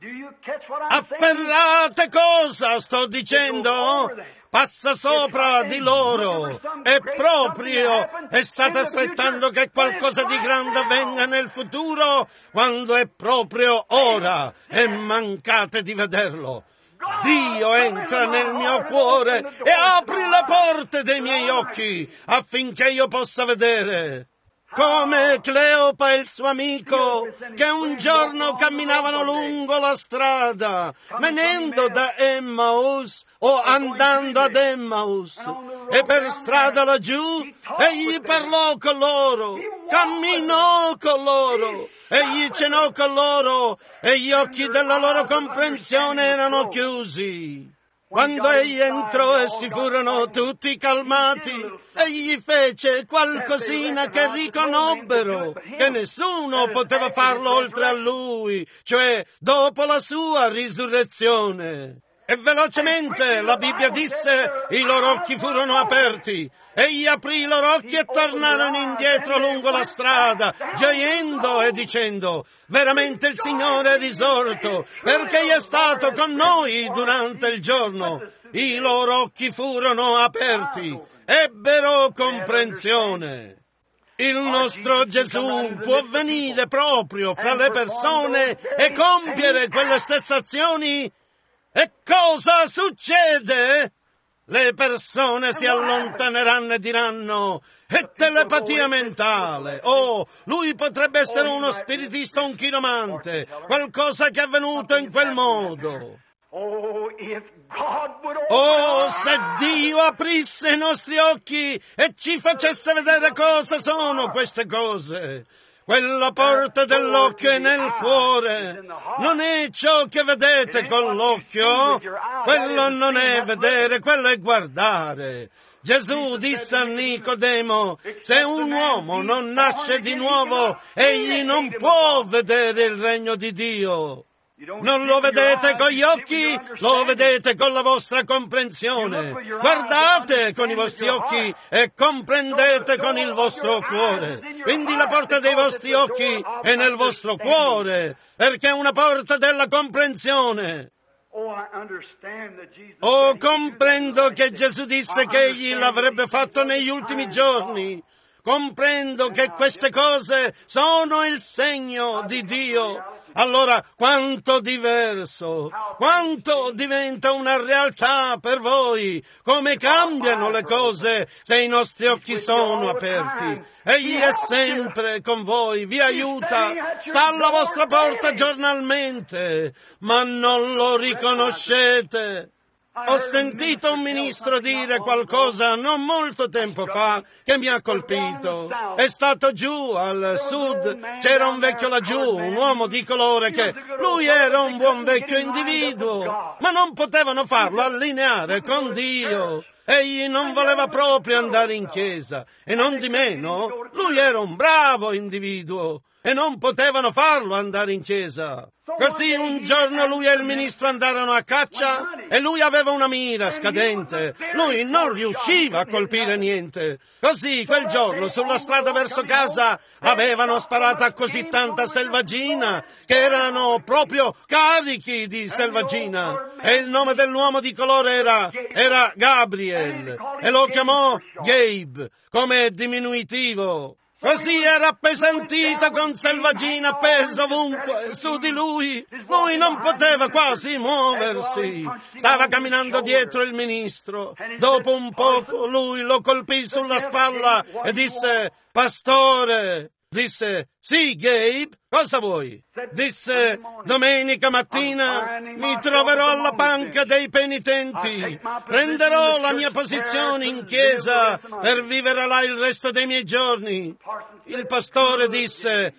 Afferrate cosa sto dicendo? Passa sopra di loro. E proprio e state aspettando che qualcosa di grande avvenga nel futuro, quando è proprio ora e mancate di vederlo. Dio entra nel mio cuore e apri le porte dei miei occhi affinché io possa vedere. Come Cleopa e il suo amico, che un giorno camminavano lungo la strada, venendo da Emmaus o andando ad Emmaus, e per strada laggiù egli parlò con loro, camminò con loro, egli cenò con loro e gli occhi della loro comprensione erano chiusi. Quando egli entrò e si furono tutti calmati, egli fece qualcosina che riconobbero, che nessuno poteva farlo oltre a lui, cioè dopo la sua risurrezione. E velocemente la Bibbia disse: i loro occhi furono aperti. Egli aprì i loro occhi e tornarono indietro lungo la strada, gioiendo e dicendo: veramente il Signore è risorto, perché egli è stato con noi durante il giorno. I loro occhi furono aperti, ebbero comprensione. Il nostro Gesù può venire proprio fra le persone e compiere quelle stesse azioni. E cosa succede? Le persone si allontaneranno e diranno: è telepatia mentale, o oh, lui potrebbe essere uno spiritista, un chiromante, qualcosa che è avvenuto in quel modo. Oh, se Dio aprisse i nostri occhi e ci facesse vedere cosa sono queste cose. Quella porta dell'occhio è nel cuore. Non è ciò che vedete con l'occhio. Quello non è vedere, quello è guardare. Gesù disse a Nicodemo: se un uomo non nasce di nuovo, egli non può vedere il regno di Dio. Non lo vedete con gli occhi, lo vedete con la vostra comprensione. Guardate con i vostri occhi e comprendete con il vostro cuore. Quindi la porta dei vostri occhi è nel vostro cuore, perché è una porta della comprensione. Oh, comprendo che Gesù disse che egli l'avrebbe fatto negli ultimi giorni. Comprendo che queste cose sono il segno di Dio. allora quanto diverso, quanto diventa una realtà per voi, come cambiano le cose se i nostri occhi sono aperti. Egli è sempre con voi, vi aiuta, sta alla vostra porta giornalmente, ma non lo riconoscete. Ho sentito un ministro dire qualcosa non molto tempo fa che mi ha colpito. È stato giù al sud, c'era un vecchio laggiù, un uomo di colore che lui era un buon vecchio individuo, ma non potevano farlo allineare con Dio. Egli non voleva proprio andare in chiesa e non di meno, lui era un bravo individuo e non potevano farlo andare in chiesa. Così un giorno lui e il ministro andarono a caccia e lui aveva una mira scadente. Lui non riusciva a colpire niente. Così quel giorno sulla strada verso casa avevano sparato a così tanta selvaggina che erano proprio carichi di selvaggina. E il nome dell'uomo di colore era, era Gabriel e lo chiamò Gabe come diminutivo. Così era appesantita con selvaggina appesa ovunque su di lui. Lui non poteva quasi muoversi. Stava camminando dietro il ministro. Dopo un poco lui lo colpì sulla spalla e disse: «Pastore!» Disse: «Sì, Gabe, cosa vuoi?» Disse: «Domenica mattina mi troverò alla panca dei penitenti. Prenderò la mia posizione in chiesa per vivere là il resto dei miei giorni». Il pastore disse: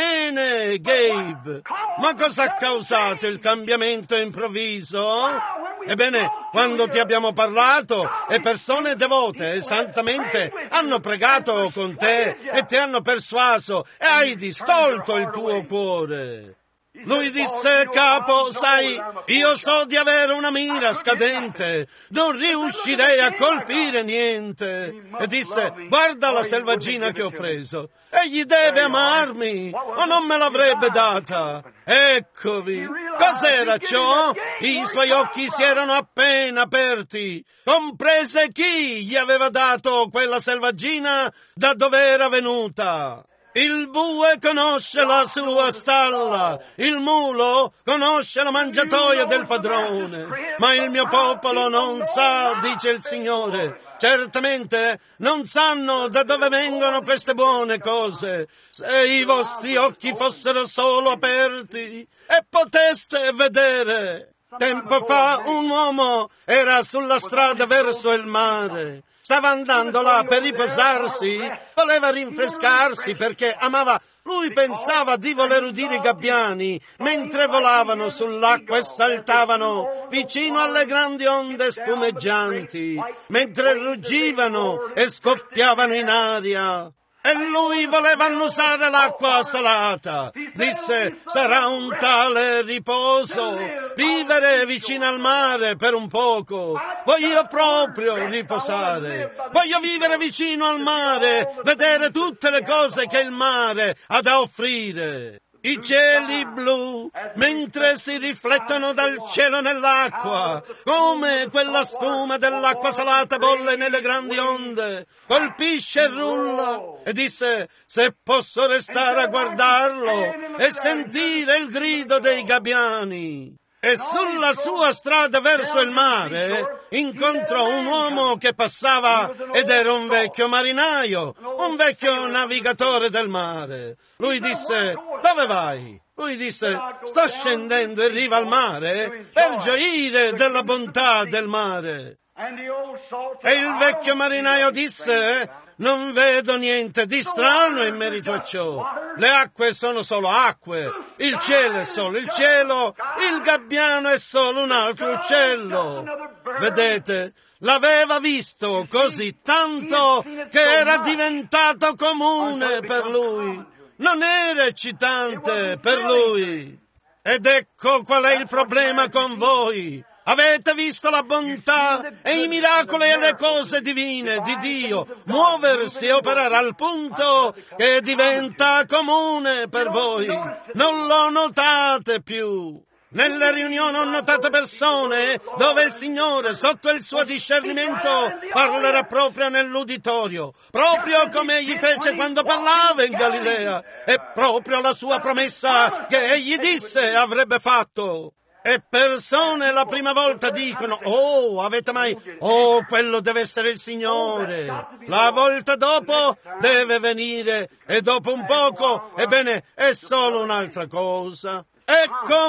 «Bene, Gabe, ma cosa ha causato il cambiamento improvviso?» Ebbene, quando ti abbiamo parlato e persone devote e santamente hanno pregato con te e ti hanno persuaso e hai distolto il tuo cuore. Lui disse: «Capo, sai, io so di avere una mira scadente, non riuscirei a colpire niente». E disse: «Guarda la selvaggina che ho preso, egli deve amarmi o non me l'avrebbe data». Eccovi, cos'era ciò? I suoi occhi si erano appena aperti, comprese chi gli aveva dato quella selvaggina da dove era venuta. Il bue conosce la sua stalla, il mulo conosce la mangiatoia del padrone, ma il mio popolo non sa, dice il Signore. Certamente non sanno da dove vengono queste buone cose. Se i vostri occhi fossero solo aperti e poteste vedere. Tempo fa un uomo era sulla strada verso il mare. Stava andando là per riposarsi, voleva rinfrescarsi perché amava, lui pensava di voler udire i gabbiani mentre volavano sull'acqua e saltavano vicino alle grandi onde spumeggianti, mentre ruggivano e scoppiavano in aria. E lui voleva annusare l'acqua salata. Disse: «Sarà un tale riposo, vivere vicino al mare per un poco. Voglio proprio riposare. Voglio vivere vicino al mare, vedere tutte le cose che il mare ha da offrire». I cieli blu, mentre si riflettono dal cielo nell'acqua, come quella spuma dell'acqua salata bolle nelle grandi onde, colpisce e rulla. E disse: «Se posso restare a guardarlo e sentire il grido dei gabbiani». E sulla sua strada verso il mare incontrò un uomo che passava ed era un vecchio marinaio, un vecchio navigatore del mare. Lui disse: «Dove vai?» Lui disse: «Sto scendendo in riva al mare per gioire della bontà del mare». E il vecchio marinaio disse: «Non vedo niente di strano in merito a ciò. Le acque sono solo acque, il cielo è solo il cielo, il gabbiano è solo un altro uccello». Vedete, l'aveva visto così tanto che era diventato comune per lui. Non era eccitante per lui. Ed ecco qual è il problema con voi. Avete visto la bontà e i miracoli e le cose divine di Dio muoversi e operare al punto che diventa comune per voi. Non lo notate più. Nelle riunioni ho notato persone dove il Signore, sotto il suo discernimento, parlerà proprio nell'uditorio, proprio come egli fece quando parlava in Galilea, e proprio la sua promessa che egli disse avrebbe fatto. E persone la prima volta dicono: oh, avete mai... oh, quello deve essere il Signore. La volta dopo deve venire, e dopo un poco, ebbene, è solo un'altra cosa. È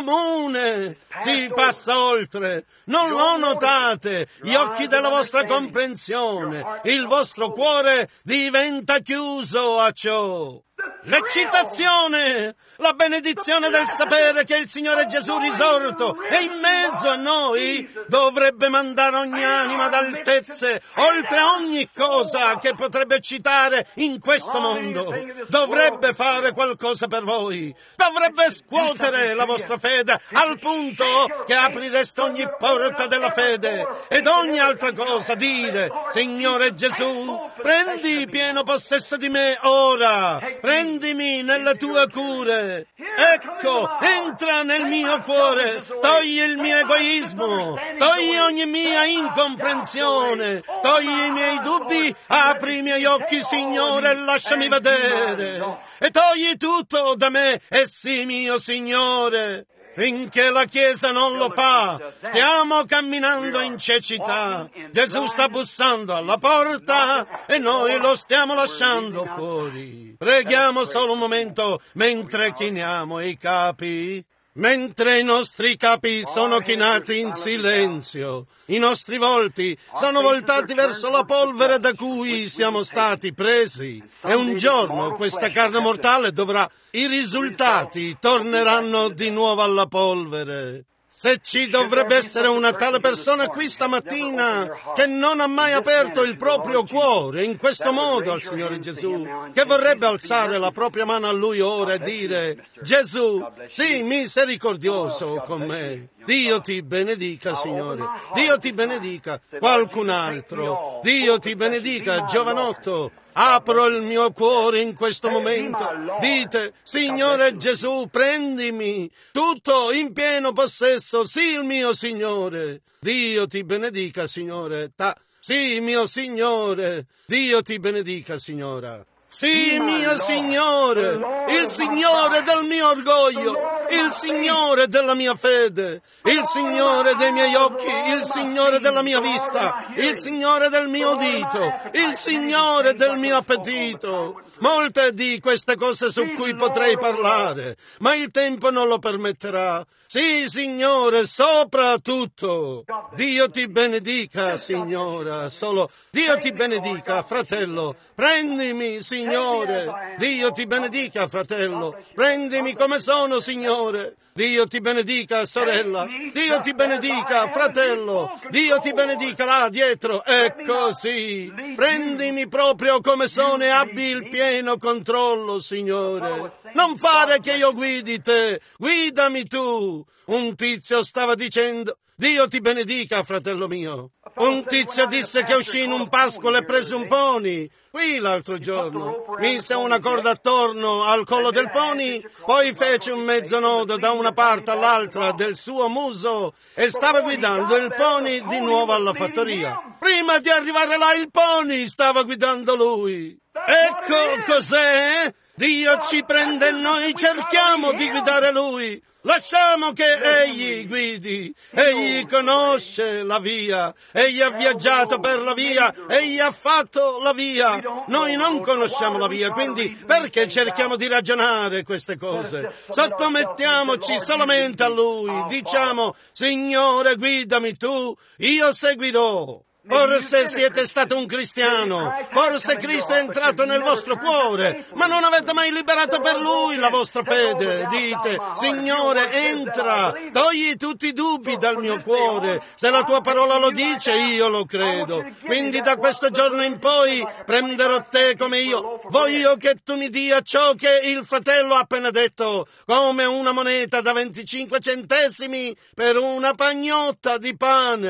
comune, si passa oltre, non lo notate, gli occhi della vostra comprensione, il vostro cuore diventa chiuso a ciò. L'eccitazione, la benedizione del sapere che il Signore Gesù risorto è in mezzo a noi dovrebbe mandare ogni anima ad altezze, oltre ogni cosa che potrebbe eccitare in questo mondo. Dovrebbe fare qualcosa per voi, dovrebbe scuotere la vostra fede al punto che aprireste ogni porta della fede ed ogni altra cosa, dire: Signore Gesù, prendi pieno possesso di me ora, prendimi nelle tue cure. Ecco, entra nel mio cuore, togli il mio egoismo, togli ogni mia incomprensione, togli i miei dubbi, apri i miei occhi, Signore, e lasciami vedere. E togli tutto da me, e sì, mio Signore. Finché la Chiesa non lo fa, stiamo camminando in cecità. Gesù sta bussando alla porta e noi lo stiamo lasciando fuori. Preghiamo solo un momento mentre chiniamo i capi. Mentre i nostri capi sono chinati in silenzio, i nostri volti sono voltati verso la polvere da cui siamo stati presi. E un giorno questa carne mortale dovrà... i risultati torneranno di nuovo alla polvere. Se ci dovrebbe essere una tale persona qui stamattina che non ha mai aperto il proprio cuore in questo modo al Signore Gesù, che vorrebbe alzare la propria mano a Lui ora e dire: Gesù, sii misericordioso con me. Dio ti benedica, Signore. Dio ti benedica. Qualcun altro. Dio ti benedica, giovanotto. Apro il mio cuore in questo momento. Dite: Signore Gesù, prendimi tutto in pieno possesso, sì, il mio Signore. Dio ti benedica, Signore. Ta- sì, mio Signore. Dio ti benedica, Signora. Sì, mio Signore, il Signore del mio orgoglio, il Signore della mia fede, il Signore dei miei occhi, il Signore della mia vista, il Signore del mio udito, il Signore del mio appetito. Molte di queste cose su cui potrei parlare, ma il tempo non lo permetterà. Sì, Signore, sopra tutto. Dio ti benedica, Signora, solo Dio ti benedica, fratello. Prendimi, Signore. Dio ti benedica, fratello. Prendimi come sono, Signore. Dio ti benedica, sorella. Dio ti benedica, fratello. Dio ti benedica là dietro. È così. Prendimi proprio come sono e abbi il pieno controllo, Signore. Non fare che io guidi te, guidami tu. Un tizio stava dicendo: Dio ti benedica, fratello mio. Un tizio disse che uscì in un pascolo e prese un pony. Qui l'altro giorno mise una corda attorno al collo del pony, poi fece un mezzo nodo da una parte all'altra del suo muso e stava guidando il pony di nuovo alla fattoria. Prima di arrivare là il pony stava guidando lui. Ecco cos'è? Dio ci prende e noi cerchiamo di guidare Lui. Lasciamo che Egli guidi. Egli conosce la via. Egli ha viaggiato per la via. Egli ha fatto la via. Noi non conosciamo la via, quindi perché cerchiamo di ragionare queste cose? Sottomettiamoci solamente a Lui. Diciamo: Signore, guidami tu, io seguirò. Forse siete stato un cristiano, forse Cristo è entrato nel vostro cuore, ma non avete mai liberato per Lui la vostra fede. Dite: Signore, entra, togli tutti i dubbi dal mio cuore. Se la tua parola lo dice, io lo credo. Quindi da questo giorno in poi prenderò te come io. Voglio che tu mi dia ciò che il fratello ha appena detto, come una moneta da venticinque centesimi per una pagnotta di pane.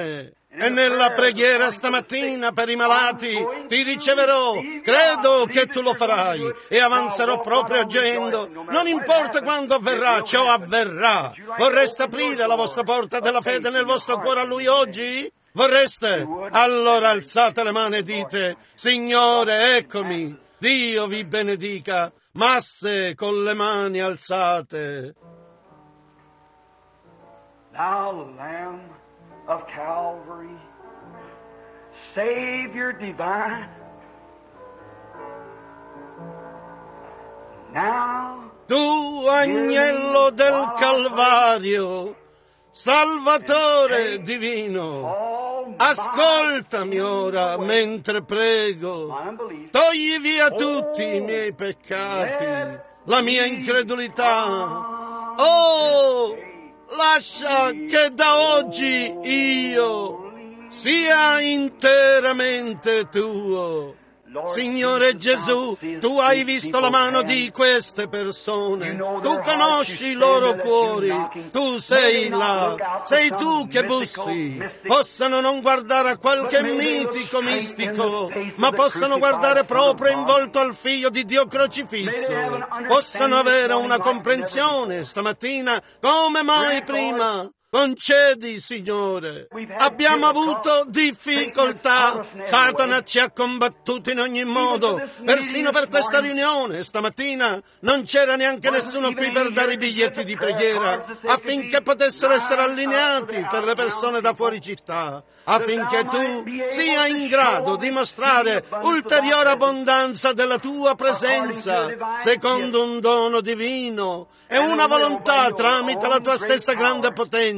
E nella preghiera stamattina per i malati ti riceverò, credo che tu lo farai, e avanzerò proprio agendo. Non importa quando avverrà, ciò avverrà. Vorreste aprire la vostra porta della fede nel vostro cuore a Lui oggi? Vorreste? Allora alzate le mani e dite: Signore, eccomi. Dio vi benedica. Masse con le mani alzate. Thou Lamb of Calvary, Savior divine, now Tu agnello del Calvario, Salvatore divino, ascoltami ora mentre prego. Togli via tutti i miei peccati, la mia incredulità. Oh, lascia che da oggi io sia interamente tuo. Signore Gesù, tu hai visto la mano di queste persone, tu conosci i loro cuori, tu sei là, sei tu che bussi. Possano non guardare a qualche mitico mistico, ma possano guardare proprio in volto al Figlio di Dio crocifisso. Possano avere una comprensione stamattina come mai prima. Concedi, Signore. Abbiamo avuto difficoltà. Satana ci ha combattuto in ogni modo, persino per questa riunione. Stamattina non c'era neanche nessuno qui per dare i biglietti di preghiera, affinché potessero essere allineati per le persone da fuori città, affinché tu sia in grado di mostrare ulteriore abbondanza della tua presenza, secondo un dono divino e una volontà tramite la tua stessa grande potenza.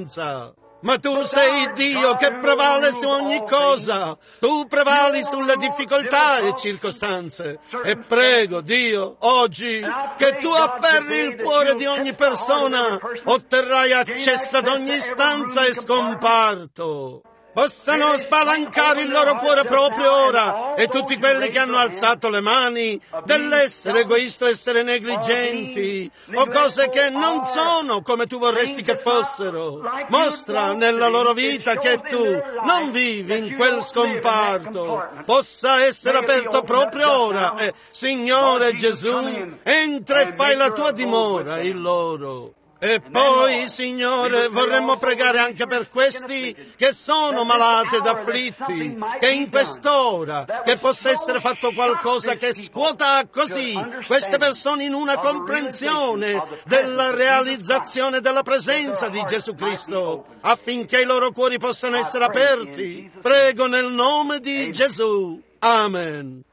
Ma tu sei Dio che prevale su ogni cosa. Tu prevali sulle difficoltà e circostanze. E prego, Dio, oggi che tu afferri il cuore di ogni persona, otterrai accesso ad ogni stanza e scomparto. Possano spalancare il loro cuore proprio ora, e tutti quelli che hanno alzato le mani dell'essere egoisto, essere negligenti o cose che non sono come tu vorresti che fossero. Mostra nella loro vita che tu non vivi in quel scomparto. Possa essere aperto proprio ora e, Signore Gesù, entra e fai la tua dimora in loro. E poi, Signore, vorremmo pregare anche per questi che sono malati ed afflitti, che in quest'ora, che possa essere fatto qualcosa che scuota così queste persone in una comprensione della realizzazione della presenza di Gesù Cristo, affinché i loro cuori possano essere aperti. Prego nel nome di Gesù. Amen.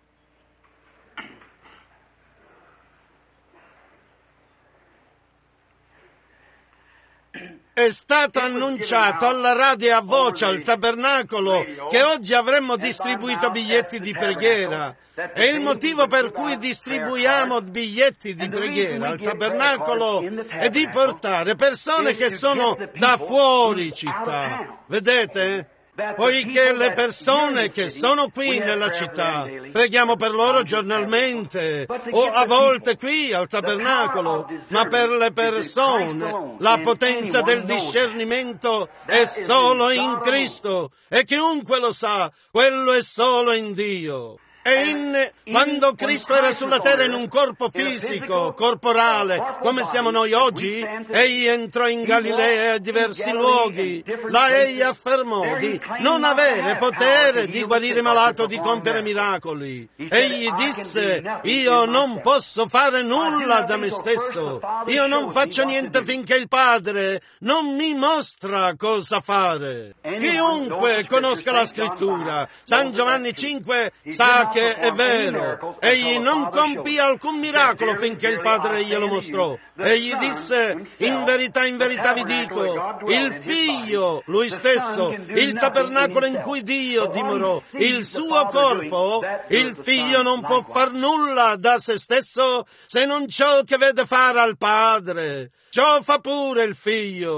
È stato annunciato alla radio a voce al tabernacolo che oggi avremmo distribuito biglietti di preghiera. E il motivo per cui distribuiamo biglietti di preghiera al tabernacolo è di portare persone che sono da fuori città. Vedete? Poiché le persone che sono qui nella città, preghiamo per loro giornalmente o a volte qui al tabernacolo, ma per le persone la potenza del discernimento è solo in Cristo, e chiunque lo sa, quello è solo in Dio. E in, quando Cristo era sulla terra in un corpo fisico, corporale, come siamo noi oggi, egli entrò in Galilea e a diversi luoghi. Là egli affermò di non avere potere di guarire malato, di compiere miracoli. Egli disse: io non posso fare nulla da me stesso. Io non faccio niente finché il Padre non mi mostra cosa fare. Chiunque conosca la Scrittura, San Giovanni cinque sa che è vero, egli non compì alcun miracolo finché il Padre glielo mostrò. Egli disse: in verità, in verità vi dico, il Figlio, lui stesso, il tabernacolo in cui Dio dimorò, il suo corpo, il Figlio non può far nulla da se stesso se non ciò che vede fare al Padre. Ciò fa pure il Figlio.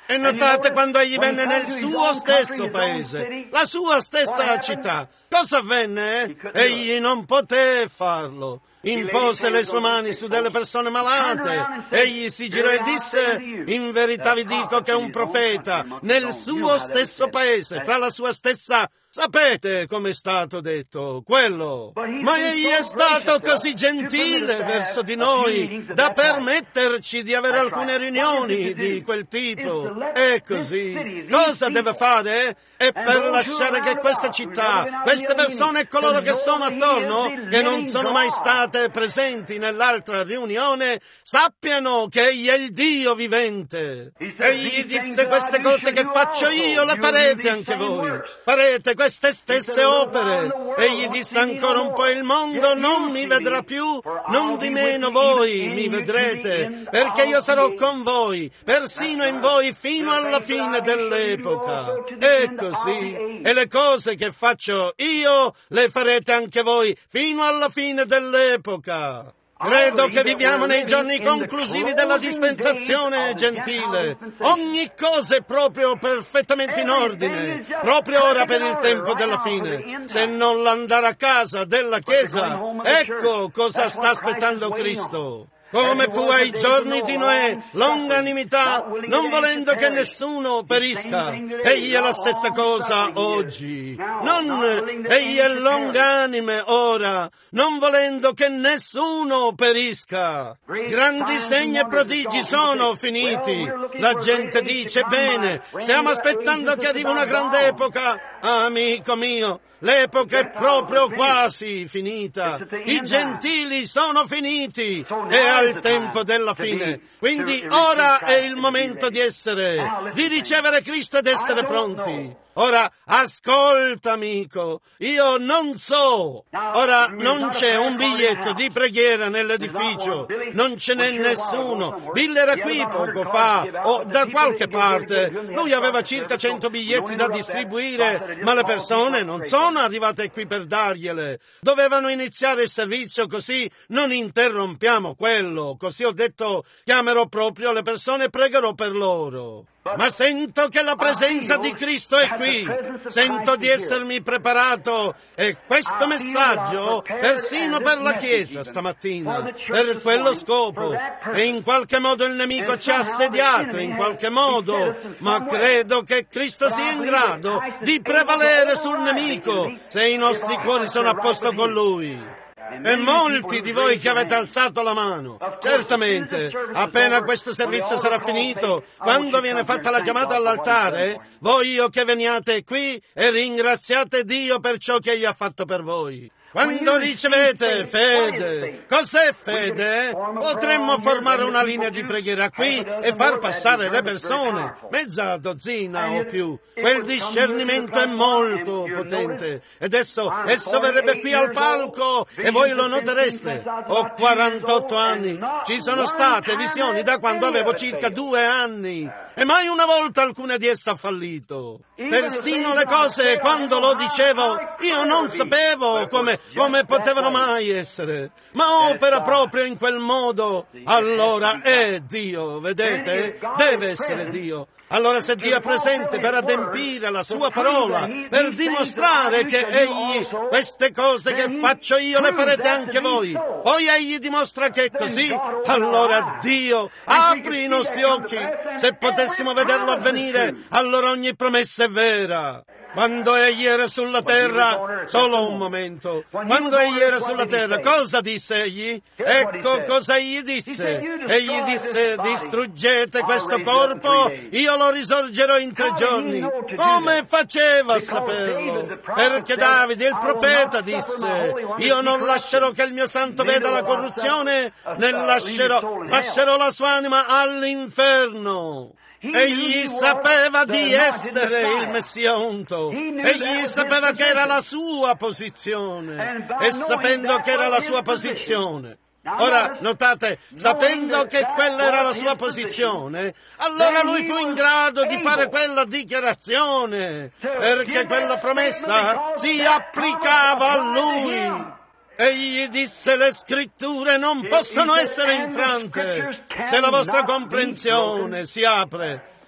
E notate quando egli venne nel suo stesso paese, la sua stessa città, cosa avvenne? Egli non poté farlo. Impose le sue mani su delle persone malate. Egli si girò e disse: in verità vi dico che un profeta nel suo stesso paese, fra la sua stessa... Sapete come è stato detto quello? Ma egli è stato così gentile verso di noi da permetterci di avere alcune riunioni di quel tipo. E così, cosa deve fare? E per lasciare che questa città, queste persone e coloro che sono attorno, che non sono mai state presenti nell'altra riunione, sappiano che egli è il Dio vivente. Egli disse: queste cose che faccio io le farete anche voi. Farete queste stesse opere. Egli disse ancora un po': il mondo non mi vedrà più, non di meno voi mi vedrete, perché io sarò con voi, persino in voi, fino alla fine dell'epoca. E così, e le cose che faccio io le farete anche voi, fino alla fine dell'epoca. Credo che viviamo nei giorni conclusivi della dispensazione gentile. Ogni cosa è proprio perfettamente in ordine, proprio ora per il tempo della fine. Se non l'andare a casa della Chiesa, ecco cosa sta aspettando Cristo. Come fu ai giorni di Noè, longanimità, non volendo che nessuno perisca. Egli è la stessa cosa oggi. Non, egli è longanime ora, non volendo che nessuno perisca. Grandi segni e prodigi sono finiti. La gente dice: bene, stiamo aspettando che arrivi una grande epoca. Amico mio, l'epoca è proprio quasi finita. I gentili sono finiti. È al tempo della fine. Quindi ora è il momento di essere, di ricevere Cristo ed essere pronti. Ora, ascolta, amico, io non so. Ora, non c'è un biglietto di preghiera nell'edificio, non ce n'è nessuno. Bill era qui poco fa, o da qualche parte. Lui aveva circa cento biglietti da distribuire, ma le persone non sono arrivate qui per dargliele. Dovevano iniziare il servizio, così non interrompiamo quello. Così ho detto: chiamerò proprio le persone e pregherò per loro. Ma sento che la presenza di Cristo è qui, sento di essermi preparato, e questo messaggio persino per la Chiesa stamattina, per quello scopo. E in qualche modo il nemico ci ha assediato, in qualche modo, ma credo che Cristo sia in grado di prevalere sul nemico se i nostri cuori sono a posto con Lui. E molti di voi che avete alzato la mano, certamente, appena questo servizio sarà finito, quando viene fatta la chiamata all'altare, voglio che veniate qui e ringraziate Dio per ciò che Egli ha fatto per voi. Quando ricevete fede, cos'è fede? Potremmo formare una linea di preghiera qui e far passare le persone, mezza dozzina o più. Quel discernimento è molto potente. Ed esso, esso verrebbe qui al palco e voi lo notereste. Ho quarantotto anni, ci sono state visioni da quando avevo circa due anni e mai una volta alcuna di esse ha fallito. Persino le cose, quando lo dicevo, io non sapevo come come potevano mai essere, ma opera proprio in quel modo. Allora è Dio, vedete? Deve essere Dio. Allora se Dio è presente per adempiere la sua parola, per dimostrare che Egli, queste cose che faccio io le farete anche voi, poi Egli dimostra che è così, allora Dio apri i nostri occhi. Se potessimo vederlo avvenire, allora ogni promessa è vera. Quando Egli era sulla terra, solo un momento, quando Egli era sulla terra, cosa disse Egli? Ecco cosa Egli disse. Egli disse: distruggete questo corpo, io lo risorgerò in tre giorni. Come faceva a saperlo? Perché Davide, il profeta, disse: io non lascerò che il mio santo veda la corruzione, né lascerò, lascerò la sua anima all'inferno. Egli sapeva di essere il Messia unto, egli sapeva che era la sua posizione, e sapendo che era la sua posizione, ora notate, sapendo che quella era la sua posizione, allora lui fu in grado di fare quella dichiarazione, perché quella promessa si applicava a lui. Egli disse: le scritture non possono essere infrante se la vostra comprensione si apre.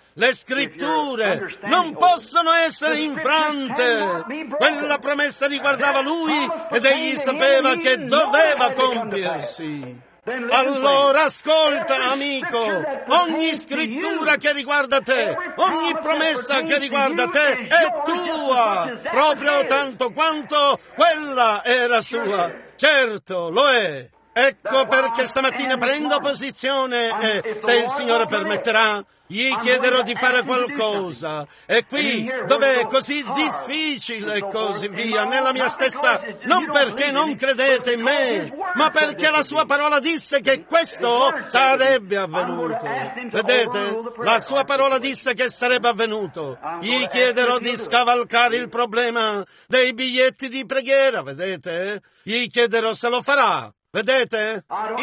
Le scritture non possono essere infrante. Quella promessa riguardava lui ed egli sapeva che doveva compiersi. Allora ascolta, amico, ogni scrittura che riguarda te, ogni promessa che riguarda te è tua, proprio tanto quanto quella era sua. Certo, lo è. Ecco perché stamattina prendo posizione e, se il Signore permetterà, gli chiederò di fare qualcosa. E qui, dove è così difficile e così via, nella mia stessa, non perché non credete in me, ma perché la sua parola disse che questo sarebbe avvenuto. Vedete? La sua parola disse che sarebbe avvenuto. Gli chiederò di scavalcare il problema dei biglietti di preghiera, vedete? Gli chiederò se lo farà. Vedete?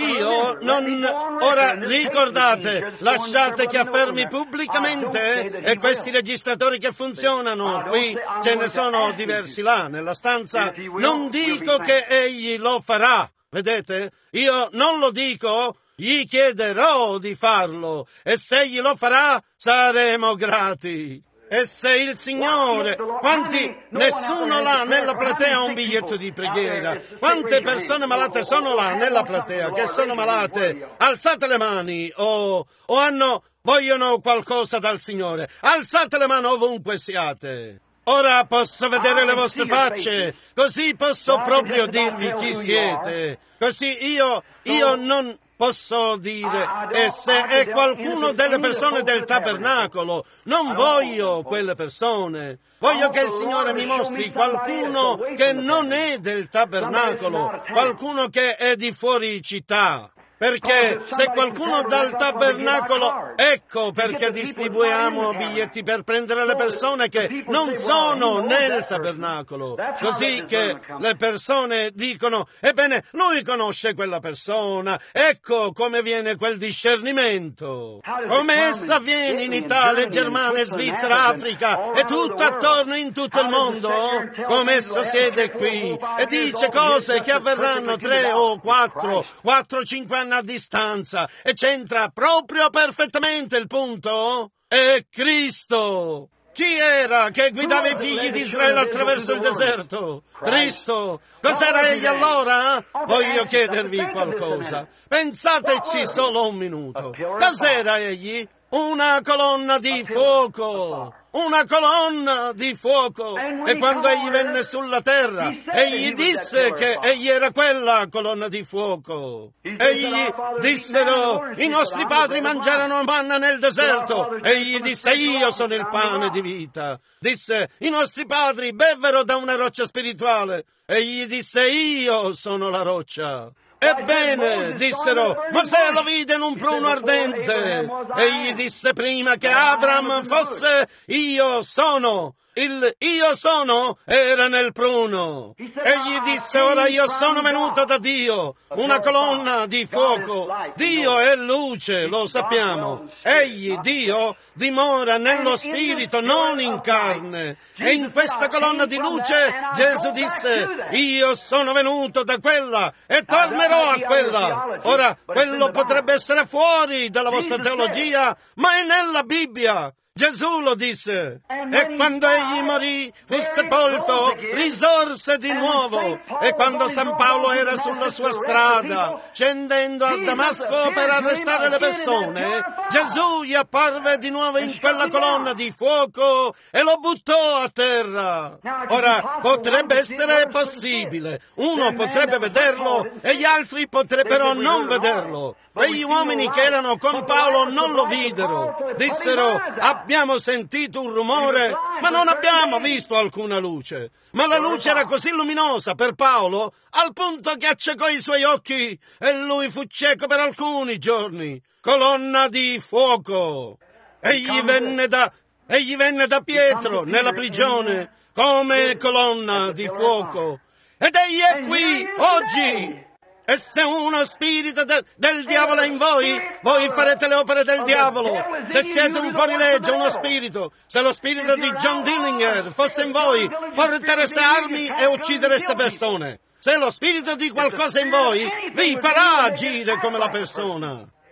Io non... Ora ricordate, lasciate che affermi pubblicamente, e questi registratori che funzionano, qui ce ne sono diversi là nella stanza, non dico che egli lo farà, vedete? Io non lo dico, gli chiederò di farlo, e se egli lo farà saremo grati. E se il Signore, quanti, nessuno là nella platea ha un biglietto di preghiera, quante persone malate sono là nella platea che sono malate, alzate le mani o, o hanno, vogliono qualcosa dal Signore, alzate le mani ovunque siate. Ora posso vedere le vostre facce, così posso proprio dirvi chi siete, così io, io non... Posso dire, e se è qualcuno delle persone del tabernacolo, non voglio quelle persone. Voglio che il Signore mi mostri qualcuno che non è del tabernacolo, qualcuno che è di fuori città. Perché se qualcuno dal tabernacolo, ecco perché distribuiamo biglietti per prendere le persone che non sono nel tabernacolo, così che le persone dicono, ebbene, lui conosce quella persona, ecco come viene quel discernimento. Come essa avviene in Italia, Germania, Svizzera, Africa e tutto attorno in tutto il mondo, come esso siede qui e dice cose che avverranno tre o quattro, quattro, cinque anni a distanza, e c'entra proprio perfettamente il punto? È Cristo. Chi era che guidava i figli di Israele attraverso il deserto? Cristo. Cos'era egli allora? Voglio chiedervi qualcosa. Pensateci solo un minuto. Cos'era egli? Una colonna di fuoco. Una colonna di fuoco. E quando egli venne sulla terra, egli disse che egli era quella colonna di fuoco. Egli dissero, i nostri padri mangiarono manna nel deserto. Egli disse, io sono il pane di vita. Disse, i nostri padri bevvero da una roccia spirituale. Egli disse, io sono la roccia. Ebbene, dissero, Mosè lo vide in un pruno ardente. Egli disse prima che Abram fosse, io sono. Il io sono era nel pruno. Egli disse, ora io sono venuto da Dio, una colonna di fuoco. Dio è luce, lo sappiamo. Egli, Dio, dimora nello spirito, non in carne. E in questa colonna di luce Gesù disse, io sono venuto da quella e tornerò a quella. Ora, quello potrebbe essere fuori dalla vostra teologia, ma è nella Bibbia. Gesù lo disse, e quando egli morì, fu sepolto, risorse di nuovo, e quando San Paolo era sulla sua strada, scendendo a Damasco per arrestare le persone, Gesù gli apparve di nuovo in quella colonna di fuoco e lo buttò a terra. Ora, potrebbe essere possibile, uno potrebbe vederlo e gli altri potrebbero non vederlo. Quegli uomini che erano con Paolo non lo videro. Dissero, abbiamo sentito un rumore, ma non abbiamo visto alcuna luce. Ma la luce era così luminosa per Paolo, al punto che accecò i suoi occhi e lui fu cieco per alcuni giorni. Colonna di fuoco. Egli venne da, egli venne da Pietro nella prigione come colonna di fuoco. Ed egli è qui oggi. E se uno spirito de- del diavolo è in voi, voi farete le opere del diavolo. Se siete un fuorilegge, uno spirito, se lo spirito di John Dillinger fosse in voi, portereste armi e uccidereste persone. Se lo spirito di qualcosa in voi, vi farà agire come la persona.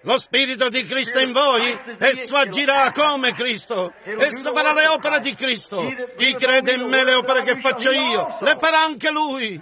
Lo Spirito di Cristo è in voi, esso agirà come Cristo, esso farà le opere di Cristo. Chi crede in me le opere che faccio io, le farà anche lui.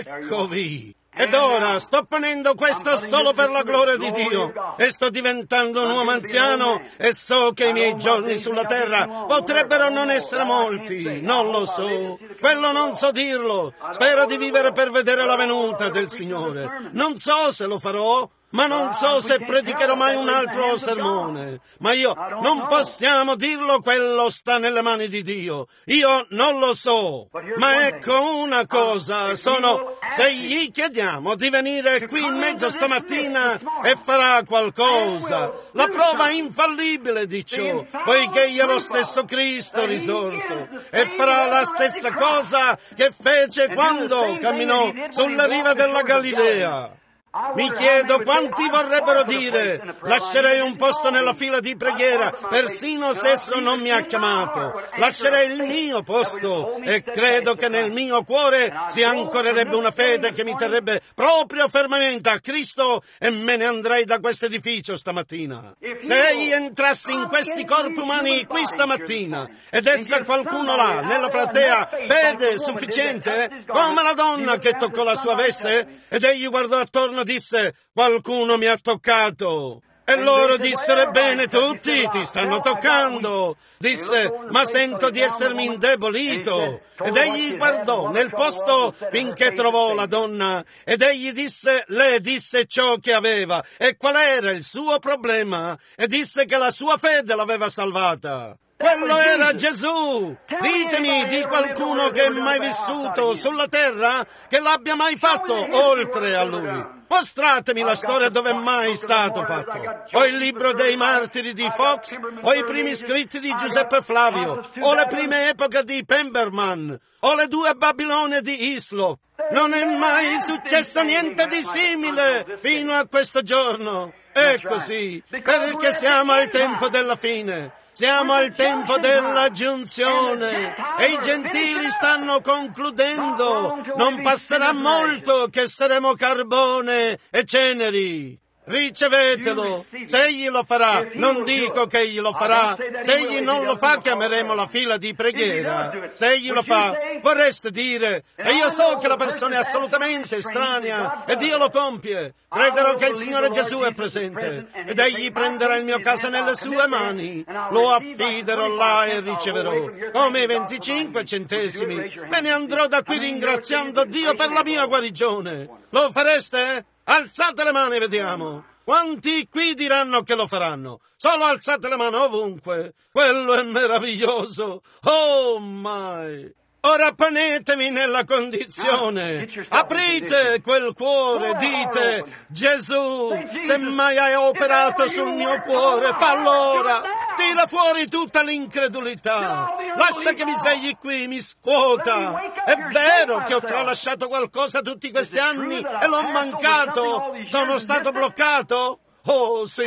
Eccovi. Ed ora sto ponendo questo solo per la gloria di Dio e sto diventando un uomo anziano e so che i miei giorni sulla terra potrebbero non essere molti, non lo so, quello non so dirlo. Spero di vivere per vedere la venuta del Signore. Non so se lo farò, ma non so se predicherò mai un altro sermone. Ma io non possiamo dirlo, quello sta nelle mani di Dio. Io non lo so. Ma ecco una cosa, sono, se gli chiediamo di venire qui in mezzo stamattina e farà qualcosa, la prova infallibile di ciò, poiché io lo stesso Cristo risorto, e farà la stessa cosa che fece quando camminò sulla riva della Galilea. Mi chiedo quanti vorrebbero dire: lascerei un posto nella fila di preghiera, persino se esso non mi ha chiamato. Lascerei il mio posto e credo che nel mio cuore si ancorerebbe una fede che mi terrebbe proprio fermamente a Cristo e me ne andrei da questo edificio stamattina. Se egli entrasse in questi corpi umani qui stamattina ed essa qualcuno là, nella platea, fede sufficiente, come la donna che toccò la sua veste, ed egli guardò attorno e disse: qualcuno mi ha toccato. E loro dissero: ebbene, tutti ti stanno toccando. Disse: ma sento di essermi indebolito. Ed egli guardò nel posto finché trovò la donna, ed egli disse, le disse ciò che aveva e qual era il suo problema, e disse che la sua fede l'aveva salvata. Quello era Gesù. Ditemi di qualcuno che è mai vissuto sulla terra che l'abbia mai fatto oltre a lui. Mostratemi la storia dove è mai stato fatto. O il libro dei martiri di Fox, o i primi scritti di Giuseppe Flavio, o le prime epoche di Pemberman, o le due Babilonie di Hislop. Non è mai successo niente di simile fino a questo giorno. È così, perché siamo al tempo della fine. Siamo al tempo della giunzione e i gentili stanno concludendo. Non passerà molto che saremo carbone e ceneri. Ricevetelo. Se egli lo farà, non dico che egli lo farà. Se egli non lo fa, chiameremo la fila di preghiera. Se egli lo fa, vorreste dire: e io so che la persona è assolutamente estranea e Dio lo compie. Crederò che il Signore Gesù è presente ed egli prenderà il mio caso nelle sue mani. Lo affiderò là e riceverò come i venticinque centesimi. Me ne andrò da qui ringraziando Dio per la mia guarigione. Lo fareste? Alzate le mani e vediamo. Quanti qui diranno che lo faranno? Solo alzate le mani ovunque. Quello è meraviglioso. Oh my! Ora ponetevi nella condizione. Aprite quel cuore, dite: Gesù, se mai hai operato sul mio cuore, fallo ora. Tira fuori tutta l'incredulità. Lascia che mi svegli qui, mi scuota. È vero che ho tralasciato qualcosa tutti questi anni e l'ho mancato? Sono stato bloccato? Oh sì,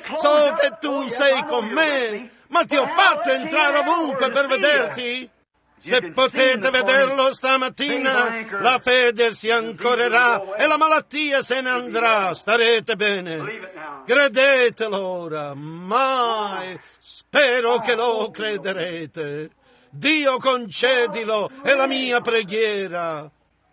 so che tu sei con me, ma ti ho fatto entrare ovunque per vederti. Se potete vederlo stamattina, la fede si ancorerà e la malattia se ne andrà. Starete bene. Credetelo ora. Mai. Spero che lo crederete. Dio, concedilo, è la mia preghiera.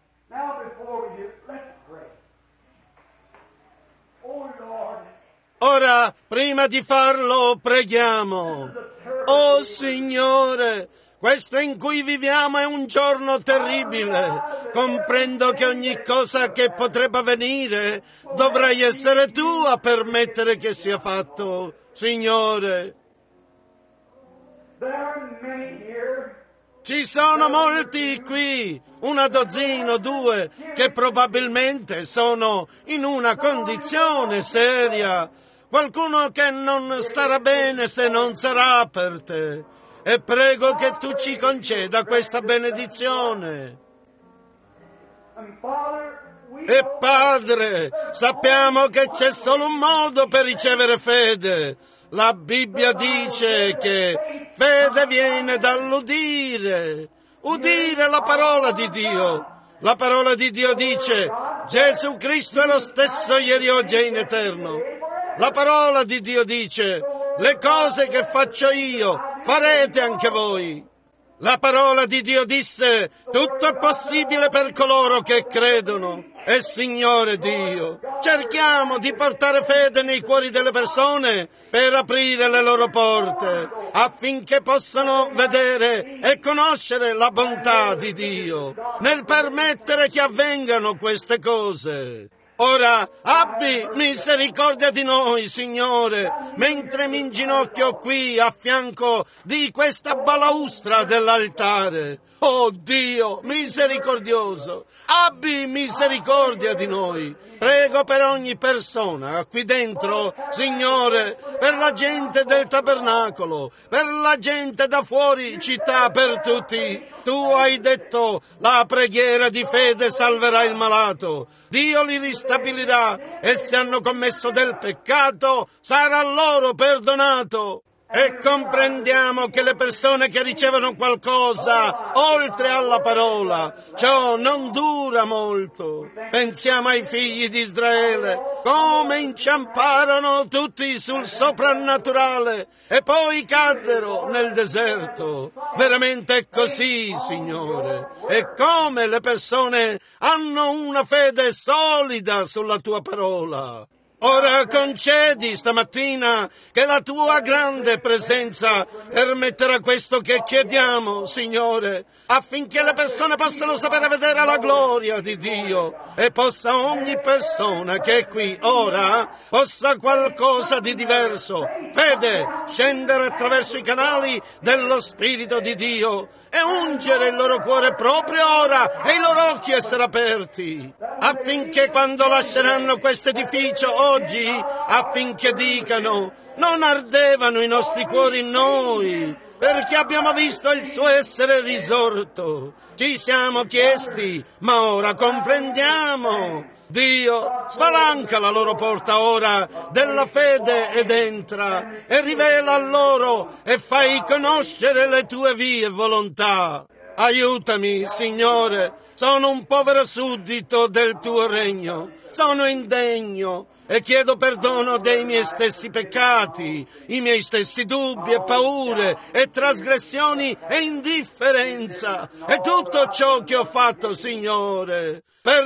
Ora, prima di farlo, preghiamo. Oh Signore, questo in cui viviamo è un giorno terribile. Comprendo che ogni cosa che potrebbe avvenire dovrai essere tu a permettere che sia fatto, Signore. Ci sono molti qui, una dozzina o due, che probabilmente sono in una condizione seria. Qualcuno che non starà bene se non sarà per te. E prego che tu ci conceda questa benedizione. E Padre, sappiamo che c'è solo un modo per ricevere fede. La Bibbia dice che fede viene dall'udire. Udire la parola di Dio. La parola di Dio dice: Gesù Cristo è lo stesso ieri, oggi e in eterno. La parola di Dio dice: le cose che faccio io farete anche voi. La parola di Dio disse: tutto è possibile per coloro che credono. E Signore Dio, cerchiamo di portare fede nei cuori delle persone per aprire le loro porte, affinché possano vedere e conoscere la bontà di Dio nel permettere che avvengano queste cose. Ora abbi misericordia di noi, Signore, mentre mi inginocchio qui a fianco di questa balaustra dell'altare. Oh Dio misericordioso, abbi misericordia di noi. Prego per ogni persona qui dentro, Signore, per la gente del tabernacolo, per la gente da fuori città, per tutti. Tu hai detto: la preghiera di fede salverà il malato. Dio li ristabilirà, e se hanno commesso del peccato sarà loro perdonato. E comprendiamo che le persone che ricevono qualcosa oltre alla parola, ciò non dura molto. Pensiamo ai figli di Israele, come inciamparono tutti sul soprannaturale e poi caddero nel deserto. Veramente è così, Signore. E come le persone hanno una fede solida sulla tua parola. Ora concedi stamattina che la tua grande presenza permetterà questo che chiediamo, Signore, affinché le persone possano sapere vedere la gloria di Dio e possa ogni persona che è qui ora possa qualcosa di diverso, fede, scendere attraverso i canali dello Spirito di Dio e ungere il loro cuore proprio ora e i loro occhi essere aperti, affinché quando lasceranno questo edificio oggi, affinché dicano: non ardevano i nostri cuori in noi, perché abbiamo visto il suo essere risorto. Ci siamo chiesti, ma ora comprendiamo. Dio, spalanca la loro porta ora della fede ed entra e rivela a loro e fai conoscere le tue vie e volontà. Aiutami, Signore, sono un povero suddito del tuo regno, sono indegno e chiedo perdono dei miei stessi peccati, i miei stessi dubbi e paure e trasgressioni e indifferenza e tutto ciò che ho fatto, Signore.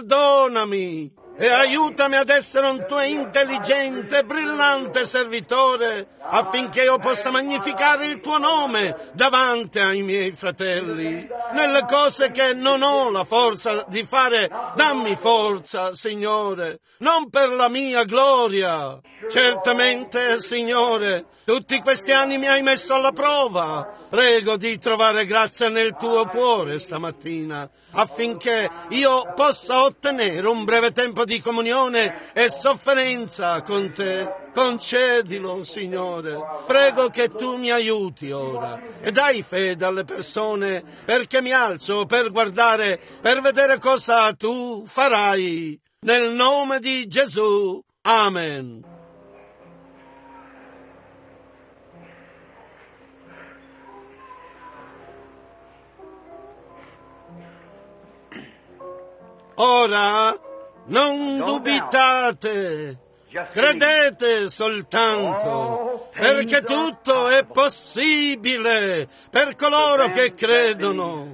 Perdonami e aiutami ad essere un tuo intelligente e brillante servitore, affinché io possa magnificare il tuo nome davanti ai miei fratelli. Nelle cose che non ho la forza di fare, dammi forza, Signore, non per la mia gloria. Certamente, Signore, tutti questi anni mi hai messo alla prova. Prego di trovare grazia nel tuo cuore stamattina, affinché io possa ottenere un breve tempo di comunione e sofferenza con te. Concedilo, Signore. Prego che tu mi aiuti ora e dai fede alle persone, perché mi alzo per guardare, per vedere cosa tu farai. Nel nome di Gesù. Amen. Ora non dubitate, credete soltanto, perché tutto è possibile per coloro che credono.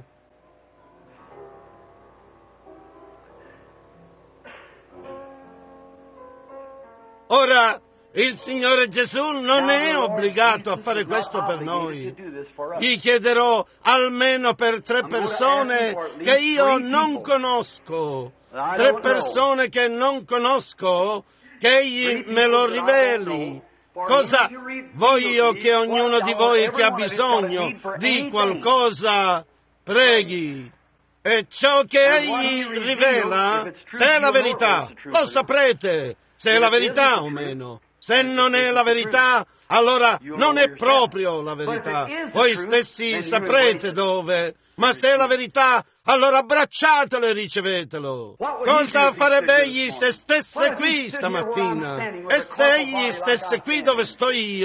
Ora, il Signore Gesù non è obbligato a fare questo per noi. Gli chiederò almeno per tre persone che io non conosco, tre persone che non conosco, che Egli me lo riveli. Cosa voglio che ognuno di voi che ha bisogno di qualcosa preghi. E ciò che Egli rivela, se è la verità, lo saprete, se è la verità o meno. Se non è la verità, allora non è proprio la verità. Voi stessi saprete dove. Ma se è la verità, allora abbracciatelo e ricevetelo. Cosa farebbe egli se stesse qui stamattina? E se egli stesse qui dove sto io,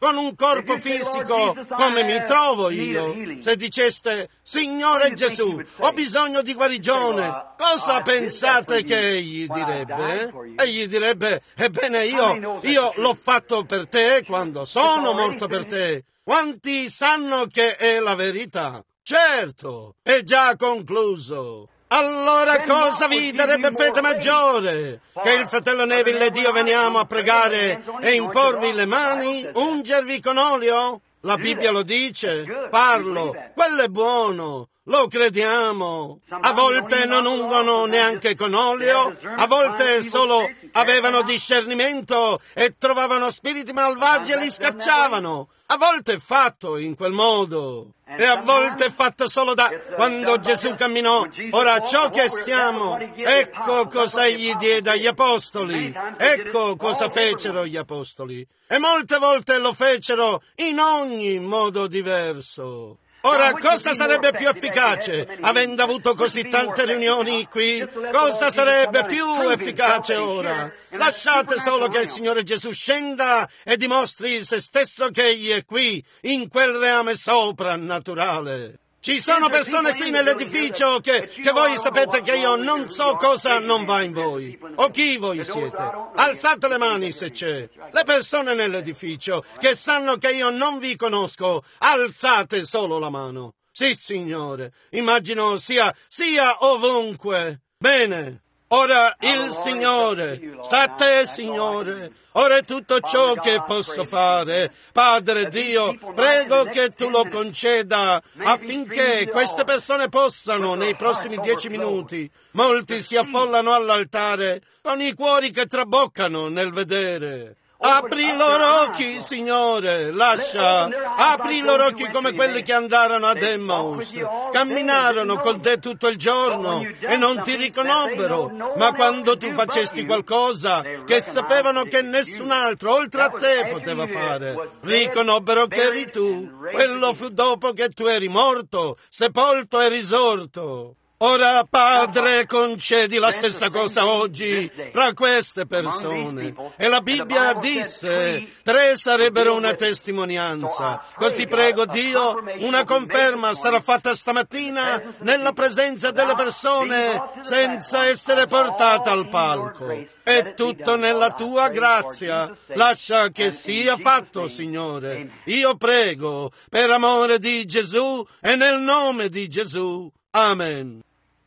con un corpo fisico come mi trovo io, se diceste, Signore Gesù, ho bisogno di guarigione, cosa pensate che egli direbbe? Egli direbbe, ebbene io, io l'ho fatto per te quando sono morto per te. Quanti sanno che è la verità? Certo, è già concluso. Allora cosa vi darebbe fede maggiore? Che il fratello Neville e Dio veniamo a pregare e imporvi le mani, ungervi con olio? La Bibbia lo dice, parlo, quello è buono, lo crediamo. A volte non ungono neanche con olio, a volte solo avevano discernimento e trovavano spiriti malvagi e li scacciavano. A volte è fatto in quel modo. E a volte è fatto solo da quando Gesù camminò. Ora ciò che siamo, ecco cosa egli diede agli apostoli, ecco cosa fecero gli apostoli. E molte volte lo fecero in ogni modo diverso. Ora, cosa sarebbe più efficace, avendo avuto così tante riunioni qui? Cosa sarebbe più efficace ora? Lasciate solo che il Signore Gesù scenda e dimostri se stesso che egli è qui, in quel reame soprannaturale. Ci sono persone qui nell'edificio che, che voi sapete che io non so cosa non va in voi, o chi voi siete. Alzate le mani se c'è. Le persone nell'edificio che sanno che io non vi conosco, alzate solo la mano. Sì, Signore, immagino sia, sia ovunque. Bene. Ora il Signore, sta a te, Signore, ora è tutto ciò che posso fare. Padre Dio, prego che tu lo conceda affinché queste persone possano, nei prossimi dieci minuti, molti si affollano all'altare con i cuori che traboccano nel vedere. Apri i loro occhi, Signore, lascia, apri i loro occhi come quelli che andarono ad Emmaus, camminarono con te tutto il giorno e non ti riconobbero, ma quando tu facesti qualcosa che sapevano che nessun altro oltre a te poteva fare, riconobbero che eri tu. Quello fu dopo che tu eri morto, sepolto e risorto. Ora, Padre, concedi la stessa cosa oggi tra queste persone. E la Bibbia disse, tre sarebbero una testimonianza. Così prego Dio, una conferma sarà fatta stamattina nella presenza delle persone senza essere portata al palco. È tutto nella tua grazia. Lascia che sia fatto, Signore. Io prego, per amore di Gesù e nel nome di Gesù. Amen.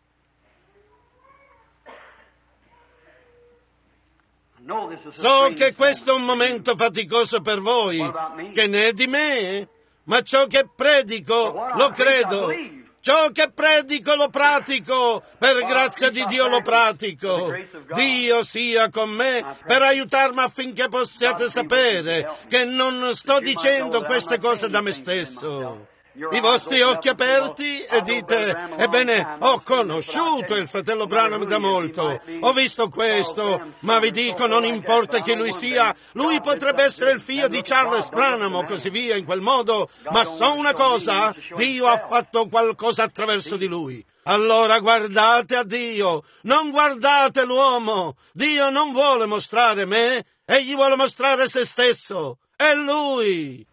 So che questo è un momento faticoso per voi. Che ne è di me? Ma ciò che predico lo credo. Ciò che predico lo pratico. Per grazia di Dio lo pratico. Dio sia con me per aiutarmi affinché possiate sapere che non sto dicendo queste cose da me stesso. I vostri occhi aperti e dite, ebbene, ho conosciuto il fratello Branham da molto, ho visto questo, ma vi dico, non importa chi lui sia, lui potrebbe essere il figlio di Charles Branham o così via, in quel modo, ma so una cosa, Dio ha fatto qualcosa attraverso di lui. Allora guardate a Dio, non guardate l'uomo, Dio non vuole mostrare me, egli vuole mostrare se stesso, è lui.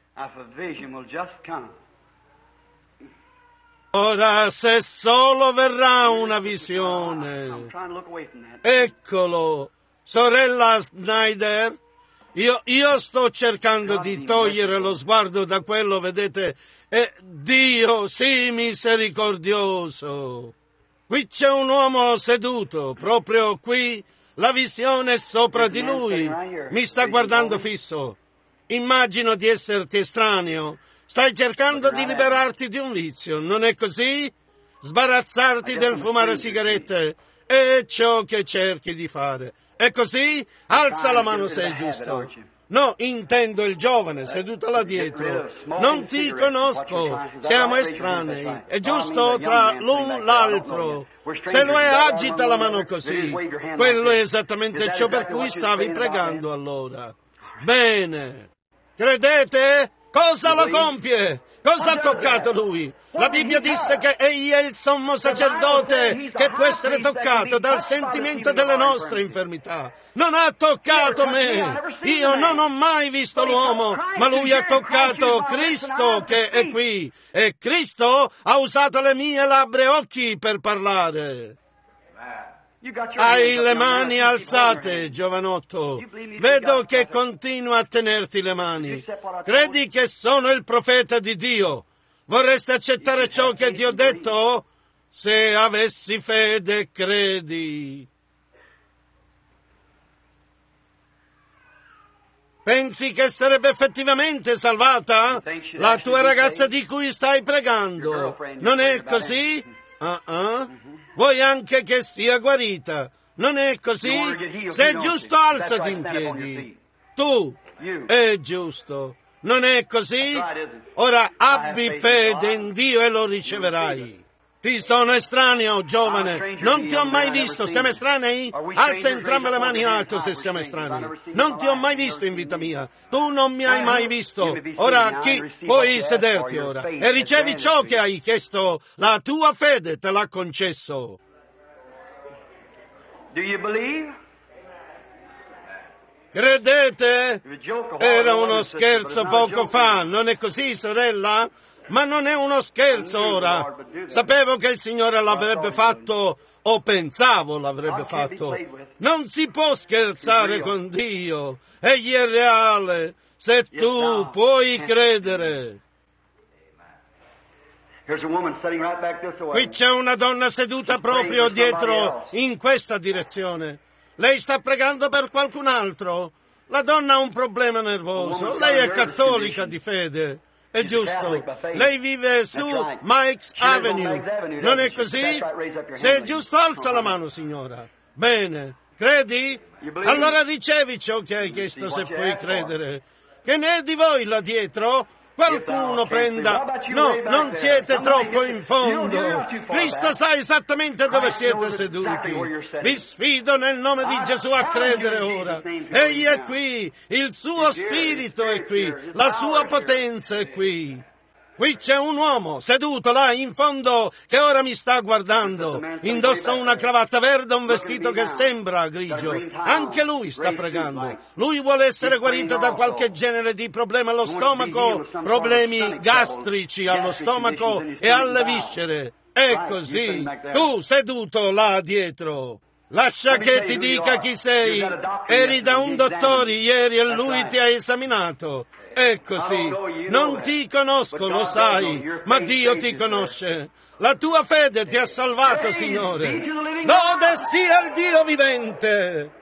Ora, se solo verrà una visione. Eccolo, sorella Snyder, io, io sto cercando di togliere lo sguardo da quello, vedete, e Dio, sì, misericordioso. Qui c'è un uomo seduto, proprio qui, la visione è sopra di lui, mi sta guardando fisso. Immagino di esserti estraneo. Stai cercando di liberarti di un vizio, non è così? Sbarazzarti del fumare sigarette è ciò che cerchi di fare. È così? Alza la mano se è giusto. No, intendo il giovane seduto là dietro. Non ti conosco, siamo estranei. È giusto tra l'un e l'altro. Se lo è, agita la mano così. Quello è esattamente ciò per cui stavi pregando allora. Bene. Credete? Cosa lo compie? Cosa ha toccato lui? La Bibbia disse che egli è il sommo sacerdote che può essere toccato dal sentimento delle nostre infermità. Non ha toccato me. Io non ho mai visto l'uomo, ma lui ha toccato Cristo che è qui. E Cristo ha usato le mie labbra e occhi per parlare. Hai le mani alzate, giovanotto. Vedo che continua a tenerti le mani. Credi che sono il profeta di Dio? Vorresti accettare ciò che ti ho detto? Se avessi fede, credi. Pensi che sarebbe effettivamente salvata la tua ragazza di cui stai pregando? Non è così? Uh-uh. Vuoi anche che sia guarita? Non è così? Se è giusto, alzati in piedi. Tu, è giusto. Non è così? Ora abbi fede in Dio e lo riceverai. Ti sono estraneo, giovane. Non ti ho mai visto. Siamo estranei? Alza entrambe le mani in alto se siamo estranei. Non ti ho mai visto in vita mia. Tu non mi hai mai visto. Ora chi? Puoi sederti ora e ricevi ciò che hai chiesto. La tua fede te l'ha concesso. Do you believe? Credete? Era uno scherzo poco fa, non è così, sorella? Ma non è uno scherzo ora. Sapevo che il Signore l'avrebbe fatto, o pensavo l'avrebbe fatto. Non si può scherzare con Dio. Egli è reale. Se tu puoi credere. Qui c'è una donna seduta proprio dietro, in questa direzione. Lei sta pregando per qualcun altro. La donna ha un problema nervoso. Lei è cattolica di fede. È giusto. Lei vive su Mike's Avenue. Non è così? Se è giusto, alza la mano, signora. Bene. Credi? Allora ricevi ciò che hai chiesto, se puoi credere. Che ne è di voi là dietro? Qualcuno prenda... No, non siete troppo in fondo. Cristo sa esattamente dove siete seduti. Vi sfido nel nome di Gesù a credere ora. Egli è qui, il suo spirito è qui, la sua potenza è qui. Qui c'è un uomo seduto là in fondo che ora mi sta guardando. Indossa una cravatta verde e un vestito che sembra grigio. Anche lui sta pregando. Lui vuole essere guarito da qualche genere di problema allo stomaco, problemi gastrici allo stomaco e alle viscere. È così. Tu seduto là dietro. Lascia che ti dica chi sei. Eri da un dottore ieri e lui ti ha esaminato. È così. Non ti conosco, lo sai, ma Dio ti conosce. La tua fede ti ha salvato, Signore. Lode sia il Dio vivente.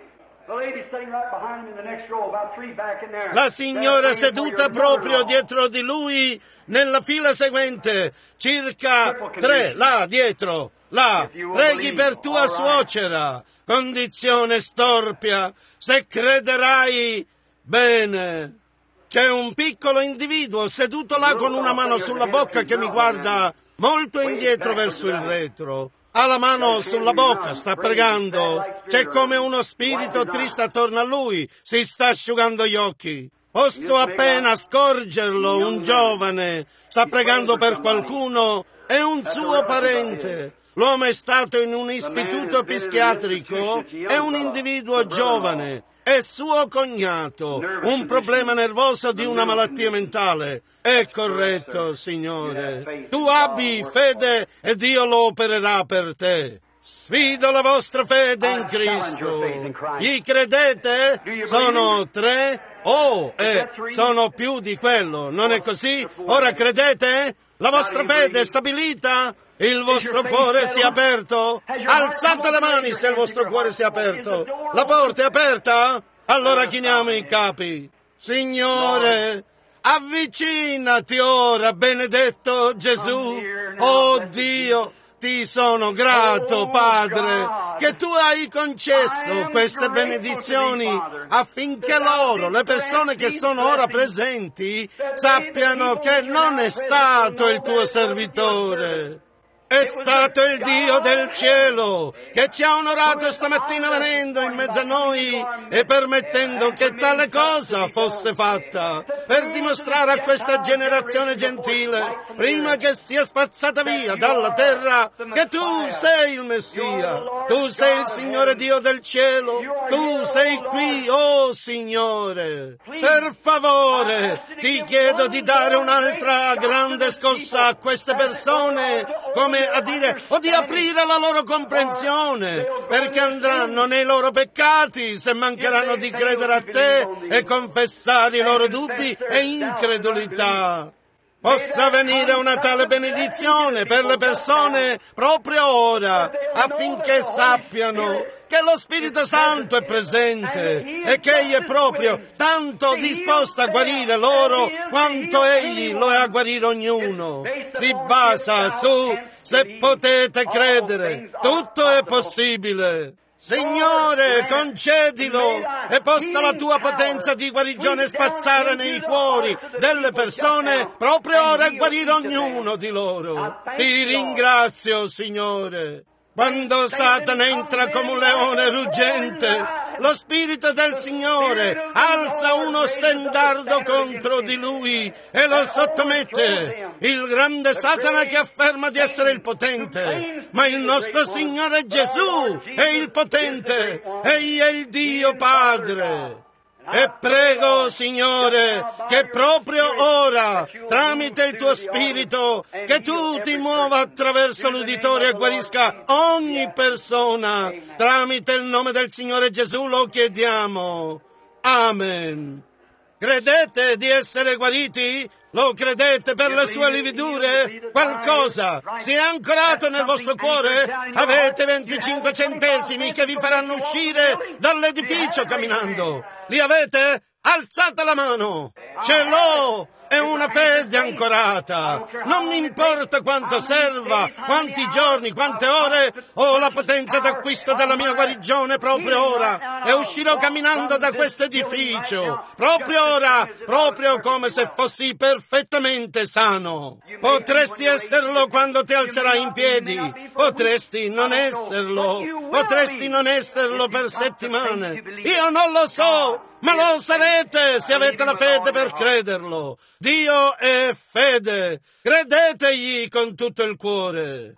La signora seduta proprio dietro di lui nella fila seguente, circa tre, là dietro, là. Preghi per tua suocera, condizione storpia. Se crederai, bene. C'è un piccolo individuo seduto là con una mano sulla bocca che mi guarda molto indietro verso il retro. Ha la mano sulla bocca, sta pregando. C'è come uno spirito triste attorno a lui, si sta asciugando gli occhi. Posso appena scorgerlo, un giovane. Sta pregando per qualcuno, è un suo parente. L'uomo è stato in un istituto psichiatrico, è un individuo giovane. È suo cognato, un problema nervoso di una malattia mentale. È corretto, Signore. Tu abbi fede e Dio lo opererà per te. Sfido la vostra fede in Cristo. Gli credete? Sono tre? Oh, eh, sono più di quello, non è così? Ora credete? La vostra fede è stabilita? Il vostro cuore si è aperto? Alzate le mani se il vostro cuore si è aperto. La porta è aperta? Allora chiniamo i capi. Signore, avvicinati ora, benedetto Gesù. Oh Dio, ti sono grato, Padre, che tu hai concesso queste benedizioni affinché loro, le persone che sono ora presenti, sappiano che non è stato il tuo servitore. È stato il Dio del cielo che ci ha onorato stamattina venendo in mezzo a noi e permettendo che tale cosa fosse fatta, per dimostrare a questa generazione gentile, prima che sia spazzata via dalla terra, che tu sei il Messia, tu sei il Signore Dio del cielo, tu sei qui, oh Signore. Per favore, ti chiedo di dare un'altra grande scossa a queste persone, come a dire, o di aprire la loro comprensione, perché andranno nei loro peccati se mancheranno di credere a te e confessare i loro dubbi e incredulità. Possa venire una tale benedizione per le persone proprio ora, affinché sappiano che lo Spirito Santo è presente e che Egli è proprio tanto disposto a guarire loro quanto Egli lo è a guarire ognuno. Si basa su se potete credere, tutto è possibile. Signore, concedilo e possa la tua potenza di guarigione spazzare nei cuori delle persone proprio ora e guarire ognuno di loro. Ti ringrazio, Signore. Quando Satana entra come un leone ruggente, lo Spirito del Signore alza uno stendardo contro di lui e lo sottomette. Il grande Satana che afferma di essere il potente, ma il nostro Signore Gesù è il potente, Egli è il Dio Padre. E prego, Signore, che proprio ora, tramite il tuo Spirito, che tu ti muova attraverso l'uditorio e guarisca ogni persona. Tramite il nome del Signore Gesù lo chiediamo. Amen. Credete di essere guariti? Lo credete per le sue lividure? Qualcosa si è ancorato nel vostro cuore? Avete venticinque centesimi che vi faranno uscire dall'edificio camminando? Li avete? Alzate la mano! Ce l'ho! È una fede ancorata. Non mi importa quanto serva, quanti giorni, quante ore, ho la potenza d'acquisto della mia guarigione proprio ora e uscirò camminando da questo edificio proprio ora, proprio come se fossi perfettamente sano. Potresti esserlo quando ti alzerai in piedi, potresti non esserlo, potresti non esserlo per settimane. Io non lo so, ma lo sarete se avete la fede per crederlo. Dio è fede, credetegli con tutto il cuore.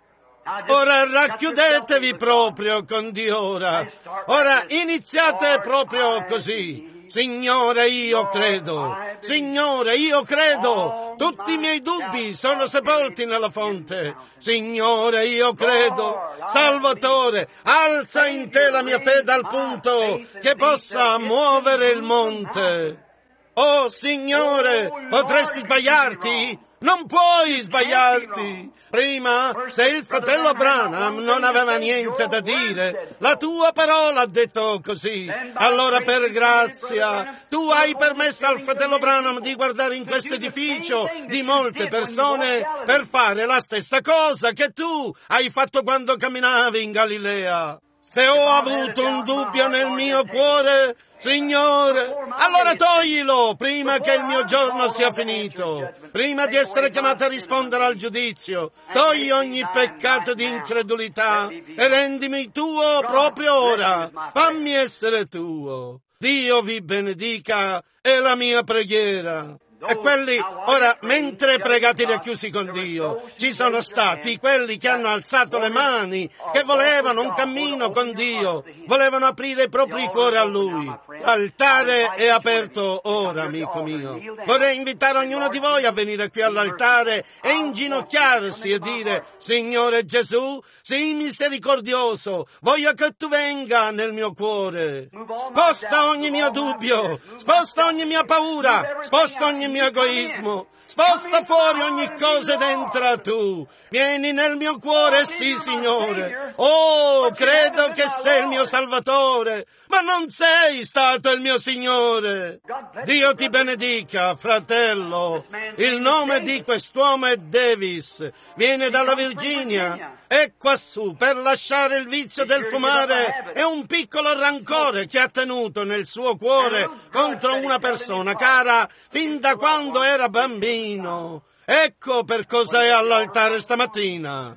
Ora racchiudetevi proprio con Dio ora. Ora iniziate proprio così. Signore, io credo. Signore, io credo. Tutti i miei dubbi sono sepolti nella fonte. Signore, io credo. Salvatore, alza in te la mia fede al punto che possa muovere il monte. Oh, Signore, potresti sbagliarti? Non puoi sbagliarti. Prima, se il fratello Branham non aveva niente da dire, la tua parola ha detto così. Allora, per grazia, tu hai permesso al fratello Branham di guardare in questo edificio di molte persone per fare la stessa cosa che tu hai fatto quando camminavi in Galilea. Se ho avuto un dubbio nel mio cuore, Signore, allora toglilo prima che il mio giorno sia finito, prima di essere chiamato a rispondere al giudizio. Togli ogni peccato di incredulità e rendimi tuo proprio ora. Fammi essere tuo. Dio vi benedica, è la mia preghiera. E quelli, ora, mentre pregate racchiusi con Dio, ci sono stati quelli che hanno alzato le mani, che volevano un cammino con Dio, volevano aprire i propri cuori a Lui. L'altare è aperto ora, amico mio. Vorrei invitare ognuno di voi a venire qui all'altare e inginocchiarsi e dire: Signore Gesù, sii misericordioso, voglio che tu venga nel mio cuore. Sposta ogni mio dubbio, sposta ogni mia paura, sposta ogni mio egoismo, sposta fuori ogni cosa ed entra tu. Vieni nel mio cuore, sì, Signore. Oh, credo che sei il mio Salvatore, ma non sei stato il mio Signore. Dio ti benedica, fratello. Il nome di quest'uomo è Davis, viene dalla Virginia. È quassù per lasciare il vizio del fumare e un piccolo rancore che ha tenuto nel suo cuore contro una persona cara fin da quando era bambino. Ecco per cosa è all'altare stamattina.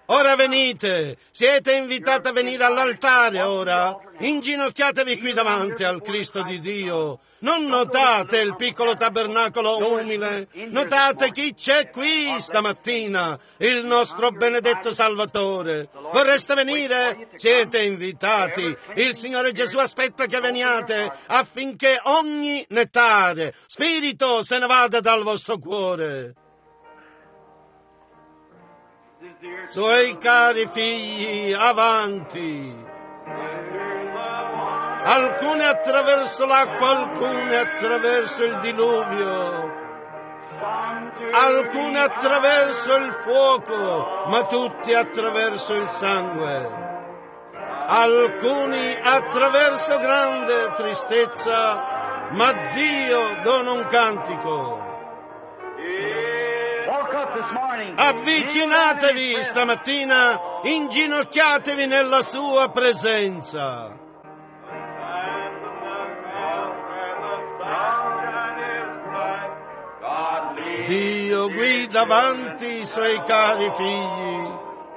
Ora venite, siete invitati a venire all'altare ora. Inginocchiatevi qui davanti al Cristo di Dio. Non notate il piccolo tabernacolo umile? Notate chi c'è qui stamattina, il nostro benedetto Salvatore. Vorreste venire? Siete invitati. Il Signore Gesù aspetta che veniate affinché ogni nettare, spirito se ne vada dal vostro cuore. Suoi cari figli, avanti. Alcuni attraverso l'acqua, alcuni attraverso il diluvio, alcuni attraverso il fuoco, ma tutti attraverso il sangue. Alcuni attraverso grande tristezza, ma Dio dona un cantico. Avvicinatevi stamattina, inginocchiatevi nella sua presenza. Dio guida avanti i suoi cari figli.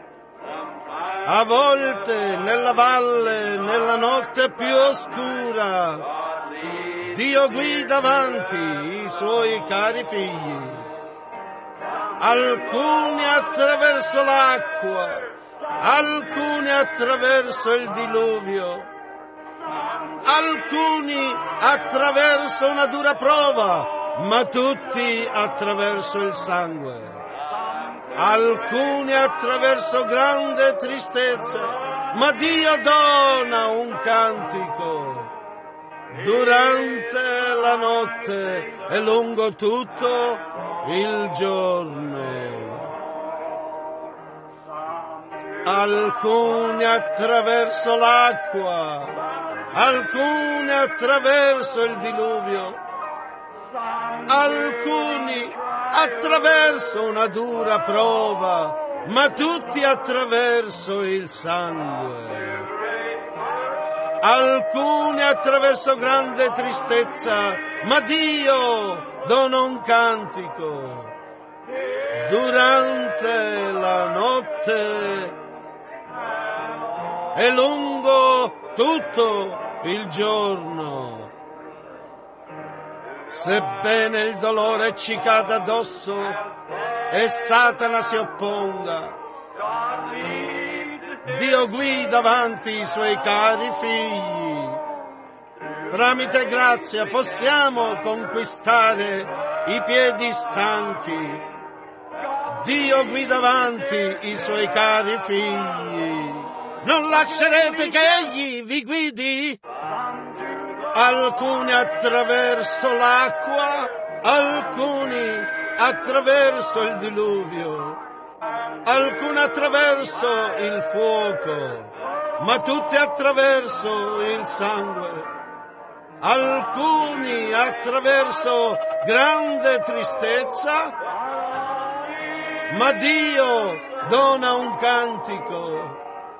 A volte nella valle, nella notte più oscura, Dio guida avanti i suoi cari figli. Alcuni attraverso l'acqua, alcuni attraverso il diluvio, alcuni attraverso una dura prova, ma tutti attraverso il sangue. Alcuni attraverso grande tristezza, ma Dio dona un cantico. Durante la notte e lungo tutto il giorno. Alcuni attraverso l'acqua, alcuni attraverso il diluvio, alcuni attraverso una dura prova, ma tutti attraverso il sangue. Alcuni attraverso grande tristezza, ma Dio dona un cantico. Durante la notte e lungo tutto il giorno. Sebbene il dolore ci cada addosso e Satana si opponga, Dio guida avanti i suoi cari figli. Tramite grazia possiamo conquistare i piedi stanchi. Dio guida avanti i suoi cari figli. Non lascerete che Egli vi guidi? Alcuni attraverso l'acqua, alcuni attraverso il diluvio, alcuni attraverso il fuoco, ma tutti attraverso il sangue. Alcuni attraverso grande tristezza, ma Dio dona un cantico.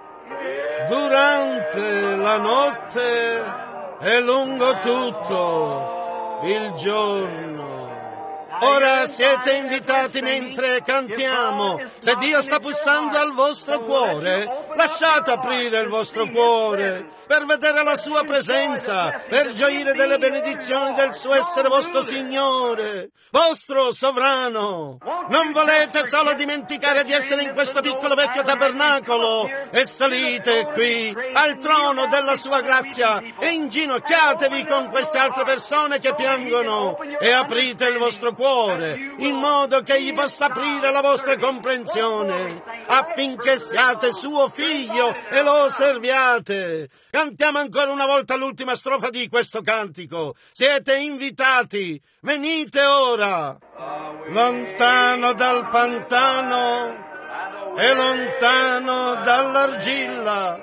Durante la notte e lungo tutto il giorno. Ora siete invitati mentre cantiamo. Se Dio sta bussando al vostro cuore, lasciate aprire il vostro cuore per vedere la sua presenza, per gioire delle benedizioni del suo essere vostro Signore, vostro sovrano. Non volete solo dimenticare di essere in questo piccolo vecchio tabernacolo e salite qui al trono della sua grazia e inginocchiatevi con queste altre persone che piangono e aprite il vostro cuore in modo che Egli possa aprire la vostra comprensione affinché siate suo figlio e lo serviate. Cantiamo ancora una volta l'ultima strofa di questo cantico. Siete invitati, venite ora. Lontano dal pantano e lontano dall'argilla,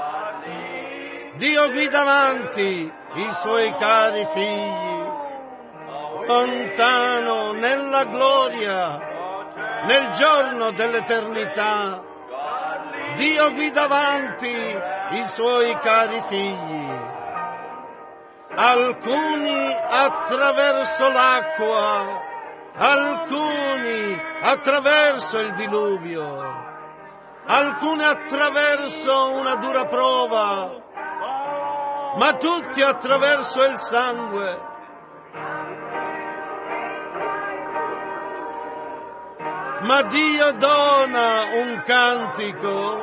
Dio guida avanti i suoi cari figli. Lontano nella gloria, nel giorno dell'eternità, Dio guida avanti i suoi cari figli. Alcuni attraverso l'acqua, alcuni attraverso il diluvio, alcuni attraverso una dura prova, ma tutti attraverso il sangue. Ma Dio dona un cantico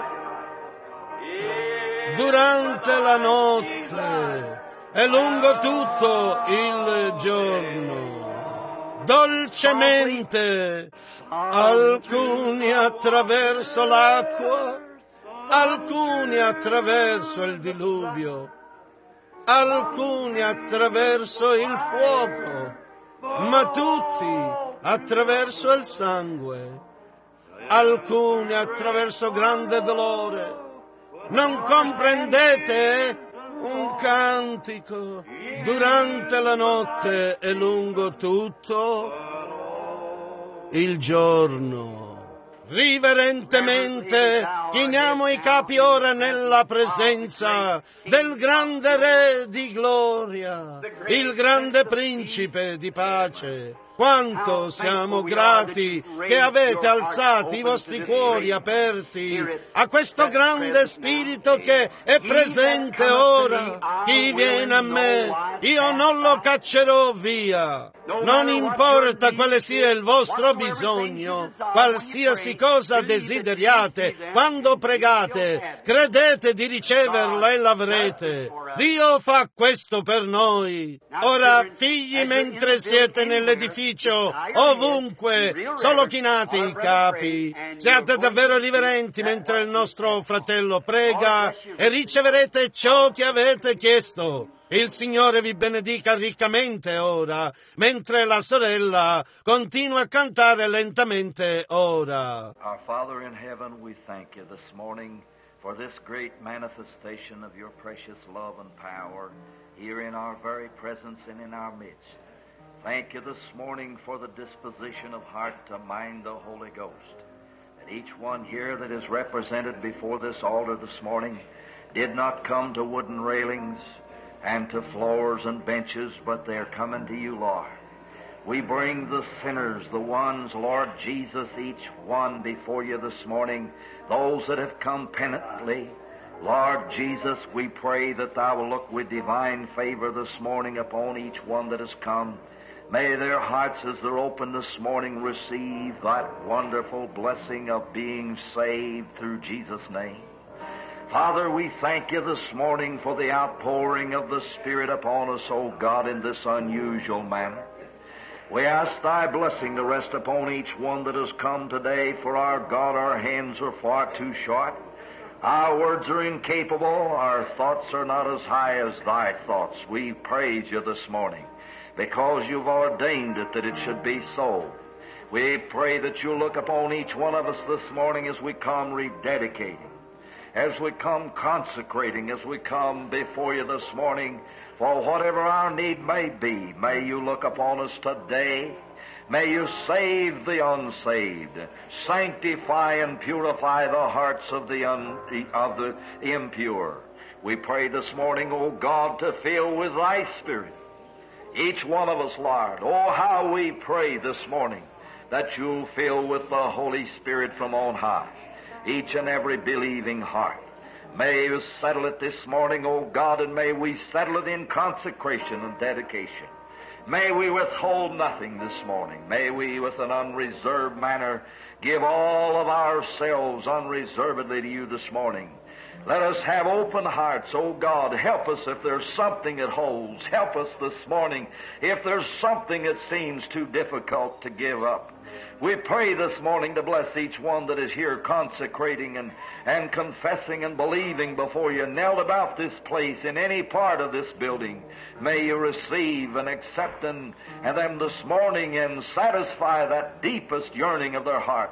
durante la notte e lungo tutto il giorno. Dolcemente alcuni attraverso l'acqua, alcuni attraverso il diluvio, alcuni attraverso il fuoco, ma tutti attraverso il sangue, alcuni attraverso grande dolore. Non comprendete? Un cantico durante la notte e lungo tutto il giorno. Riverentemente chiniamo i capi ora nella presenza del grande Re di gloria, il grande Principe di pace. Quanto siamo grati che avete alzato i vostri cuori aperti a questo grande Spirito che è presente ora. Chi viene a me, io non lo caccerò via. Non importa quale sia il vostro bisogno, qualsiasi cosa desideriate, quando pregate, credete di riceverla e l'avrete. Dio fa questo per noi. Ora, figli, mentre siete nell'edificio, ovunque, solo chinate i capi. Siate davvero riverenti mentre il nostro fratello prega e riceverete ciò che avete chiesto. Il Signore vi benedica riccamente ora, mentre la sorella continua a cantare lentamente ora. Our Father in heaven, we thank you this morning for this great manifestation of your precious love and power here in our very presence and in our midst. Thank you this morning for the disposition of heart to mind the Holy Ghost. That each one here that is represented before this altar this morning did not come to wooden railings and to floors and benches, but they're coming to you, Lord. We bring the sinners, the ones, Lord Jesus, each one before you this morning, those that have come penitently. Lord Jesus, we pray that thou will look with divine favor this morning upon each one that has come. May their hearts, as they're open this morning, receive that wonderful blessing of being saved through Jesus' name. Father, we thank you this morning for the outpouring of the Spirit upon us, O God, in this unusual manner. We ask thy blessing to rest upon each one that has come today, for our God, our hands are far too short. Our words are incapable. Our thoughts are not as high as thy thoughts. We praise you this morning because you've ordained it that it should be so. We pray that you'll look upon each one of us this morning as we come rededicating, as we come consecrating, as we come before you this morning, for whatever our need may be, may you look upon us today. May you save the unsaved, sanctify and purify the hearts of the, un, of the impure. We pray this morning, O God, to fill with thy Spirit each one of us, Lord. Oh, how we pray this morning that you'll fill with the Holy Spirit from on high each and every believing heart. May you settle it this morning, O God, and may we settle it in consecration and dedication. May we withhold nothing this morning. May we, with an unreserved manner, give all of ourselves unreservedly to you this morning. Let us have open hearts, O God. Help us if there's something that holds. Help us this morning if there's something that seems too difficult to give up. We pray this morning to bless each one that is here consecrating and, and confessing and believing before you, knelt about this place in any part of this building. May you receive and accept them, and them this morning and satisfy that deepest yearning of their heart.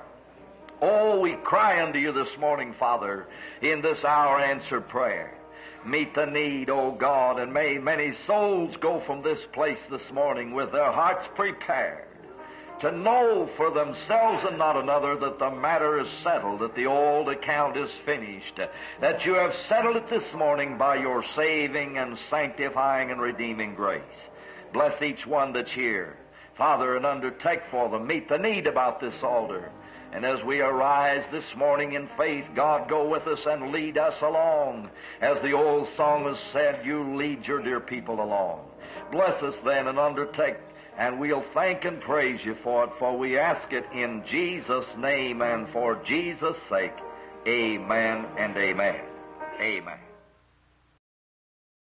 Oh, we cry unto you this morning, Father, in this hour answer prayer. Meet the need, O God, and may many souls go from this place this morning with their hearts prepared to know for themselves and not another that the matter is settled, that the old account is finished, that you have settled it this morning by your saving and sanctifying and redeeming grace. Bless each one that's here, Father, and undertake for them. Meet the need about this altar. And as we arise this morning in faith, God, go with us and lead us along. As the old song has said, you lead your dear people along. Bless us then and undertake, and we'll thank and praise you for it, for we ask it in Jesus' name and for Jesus' sake. Amen and amen. Amen.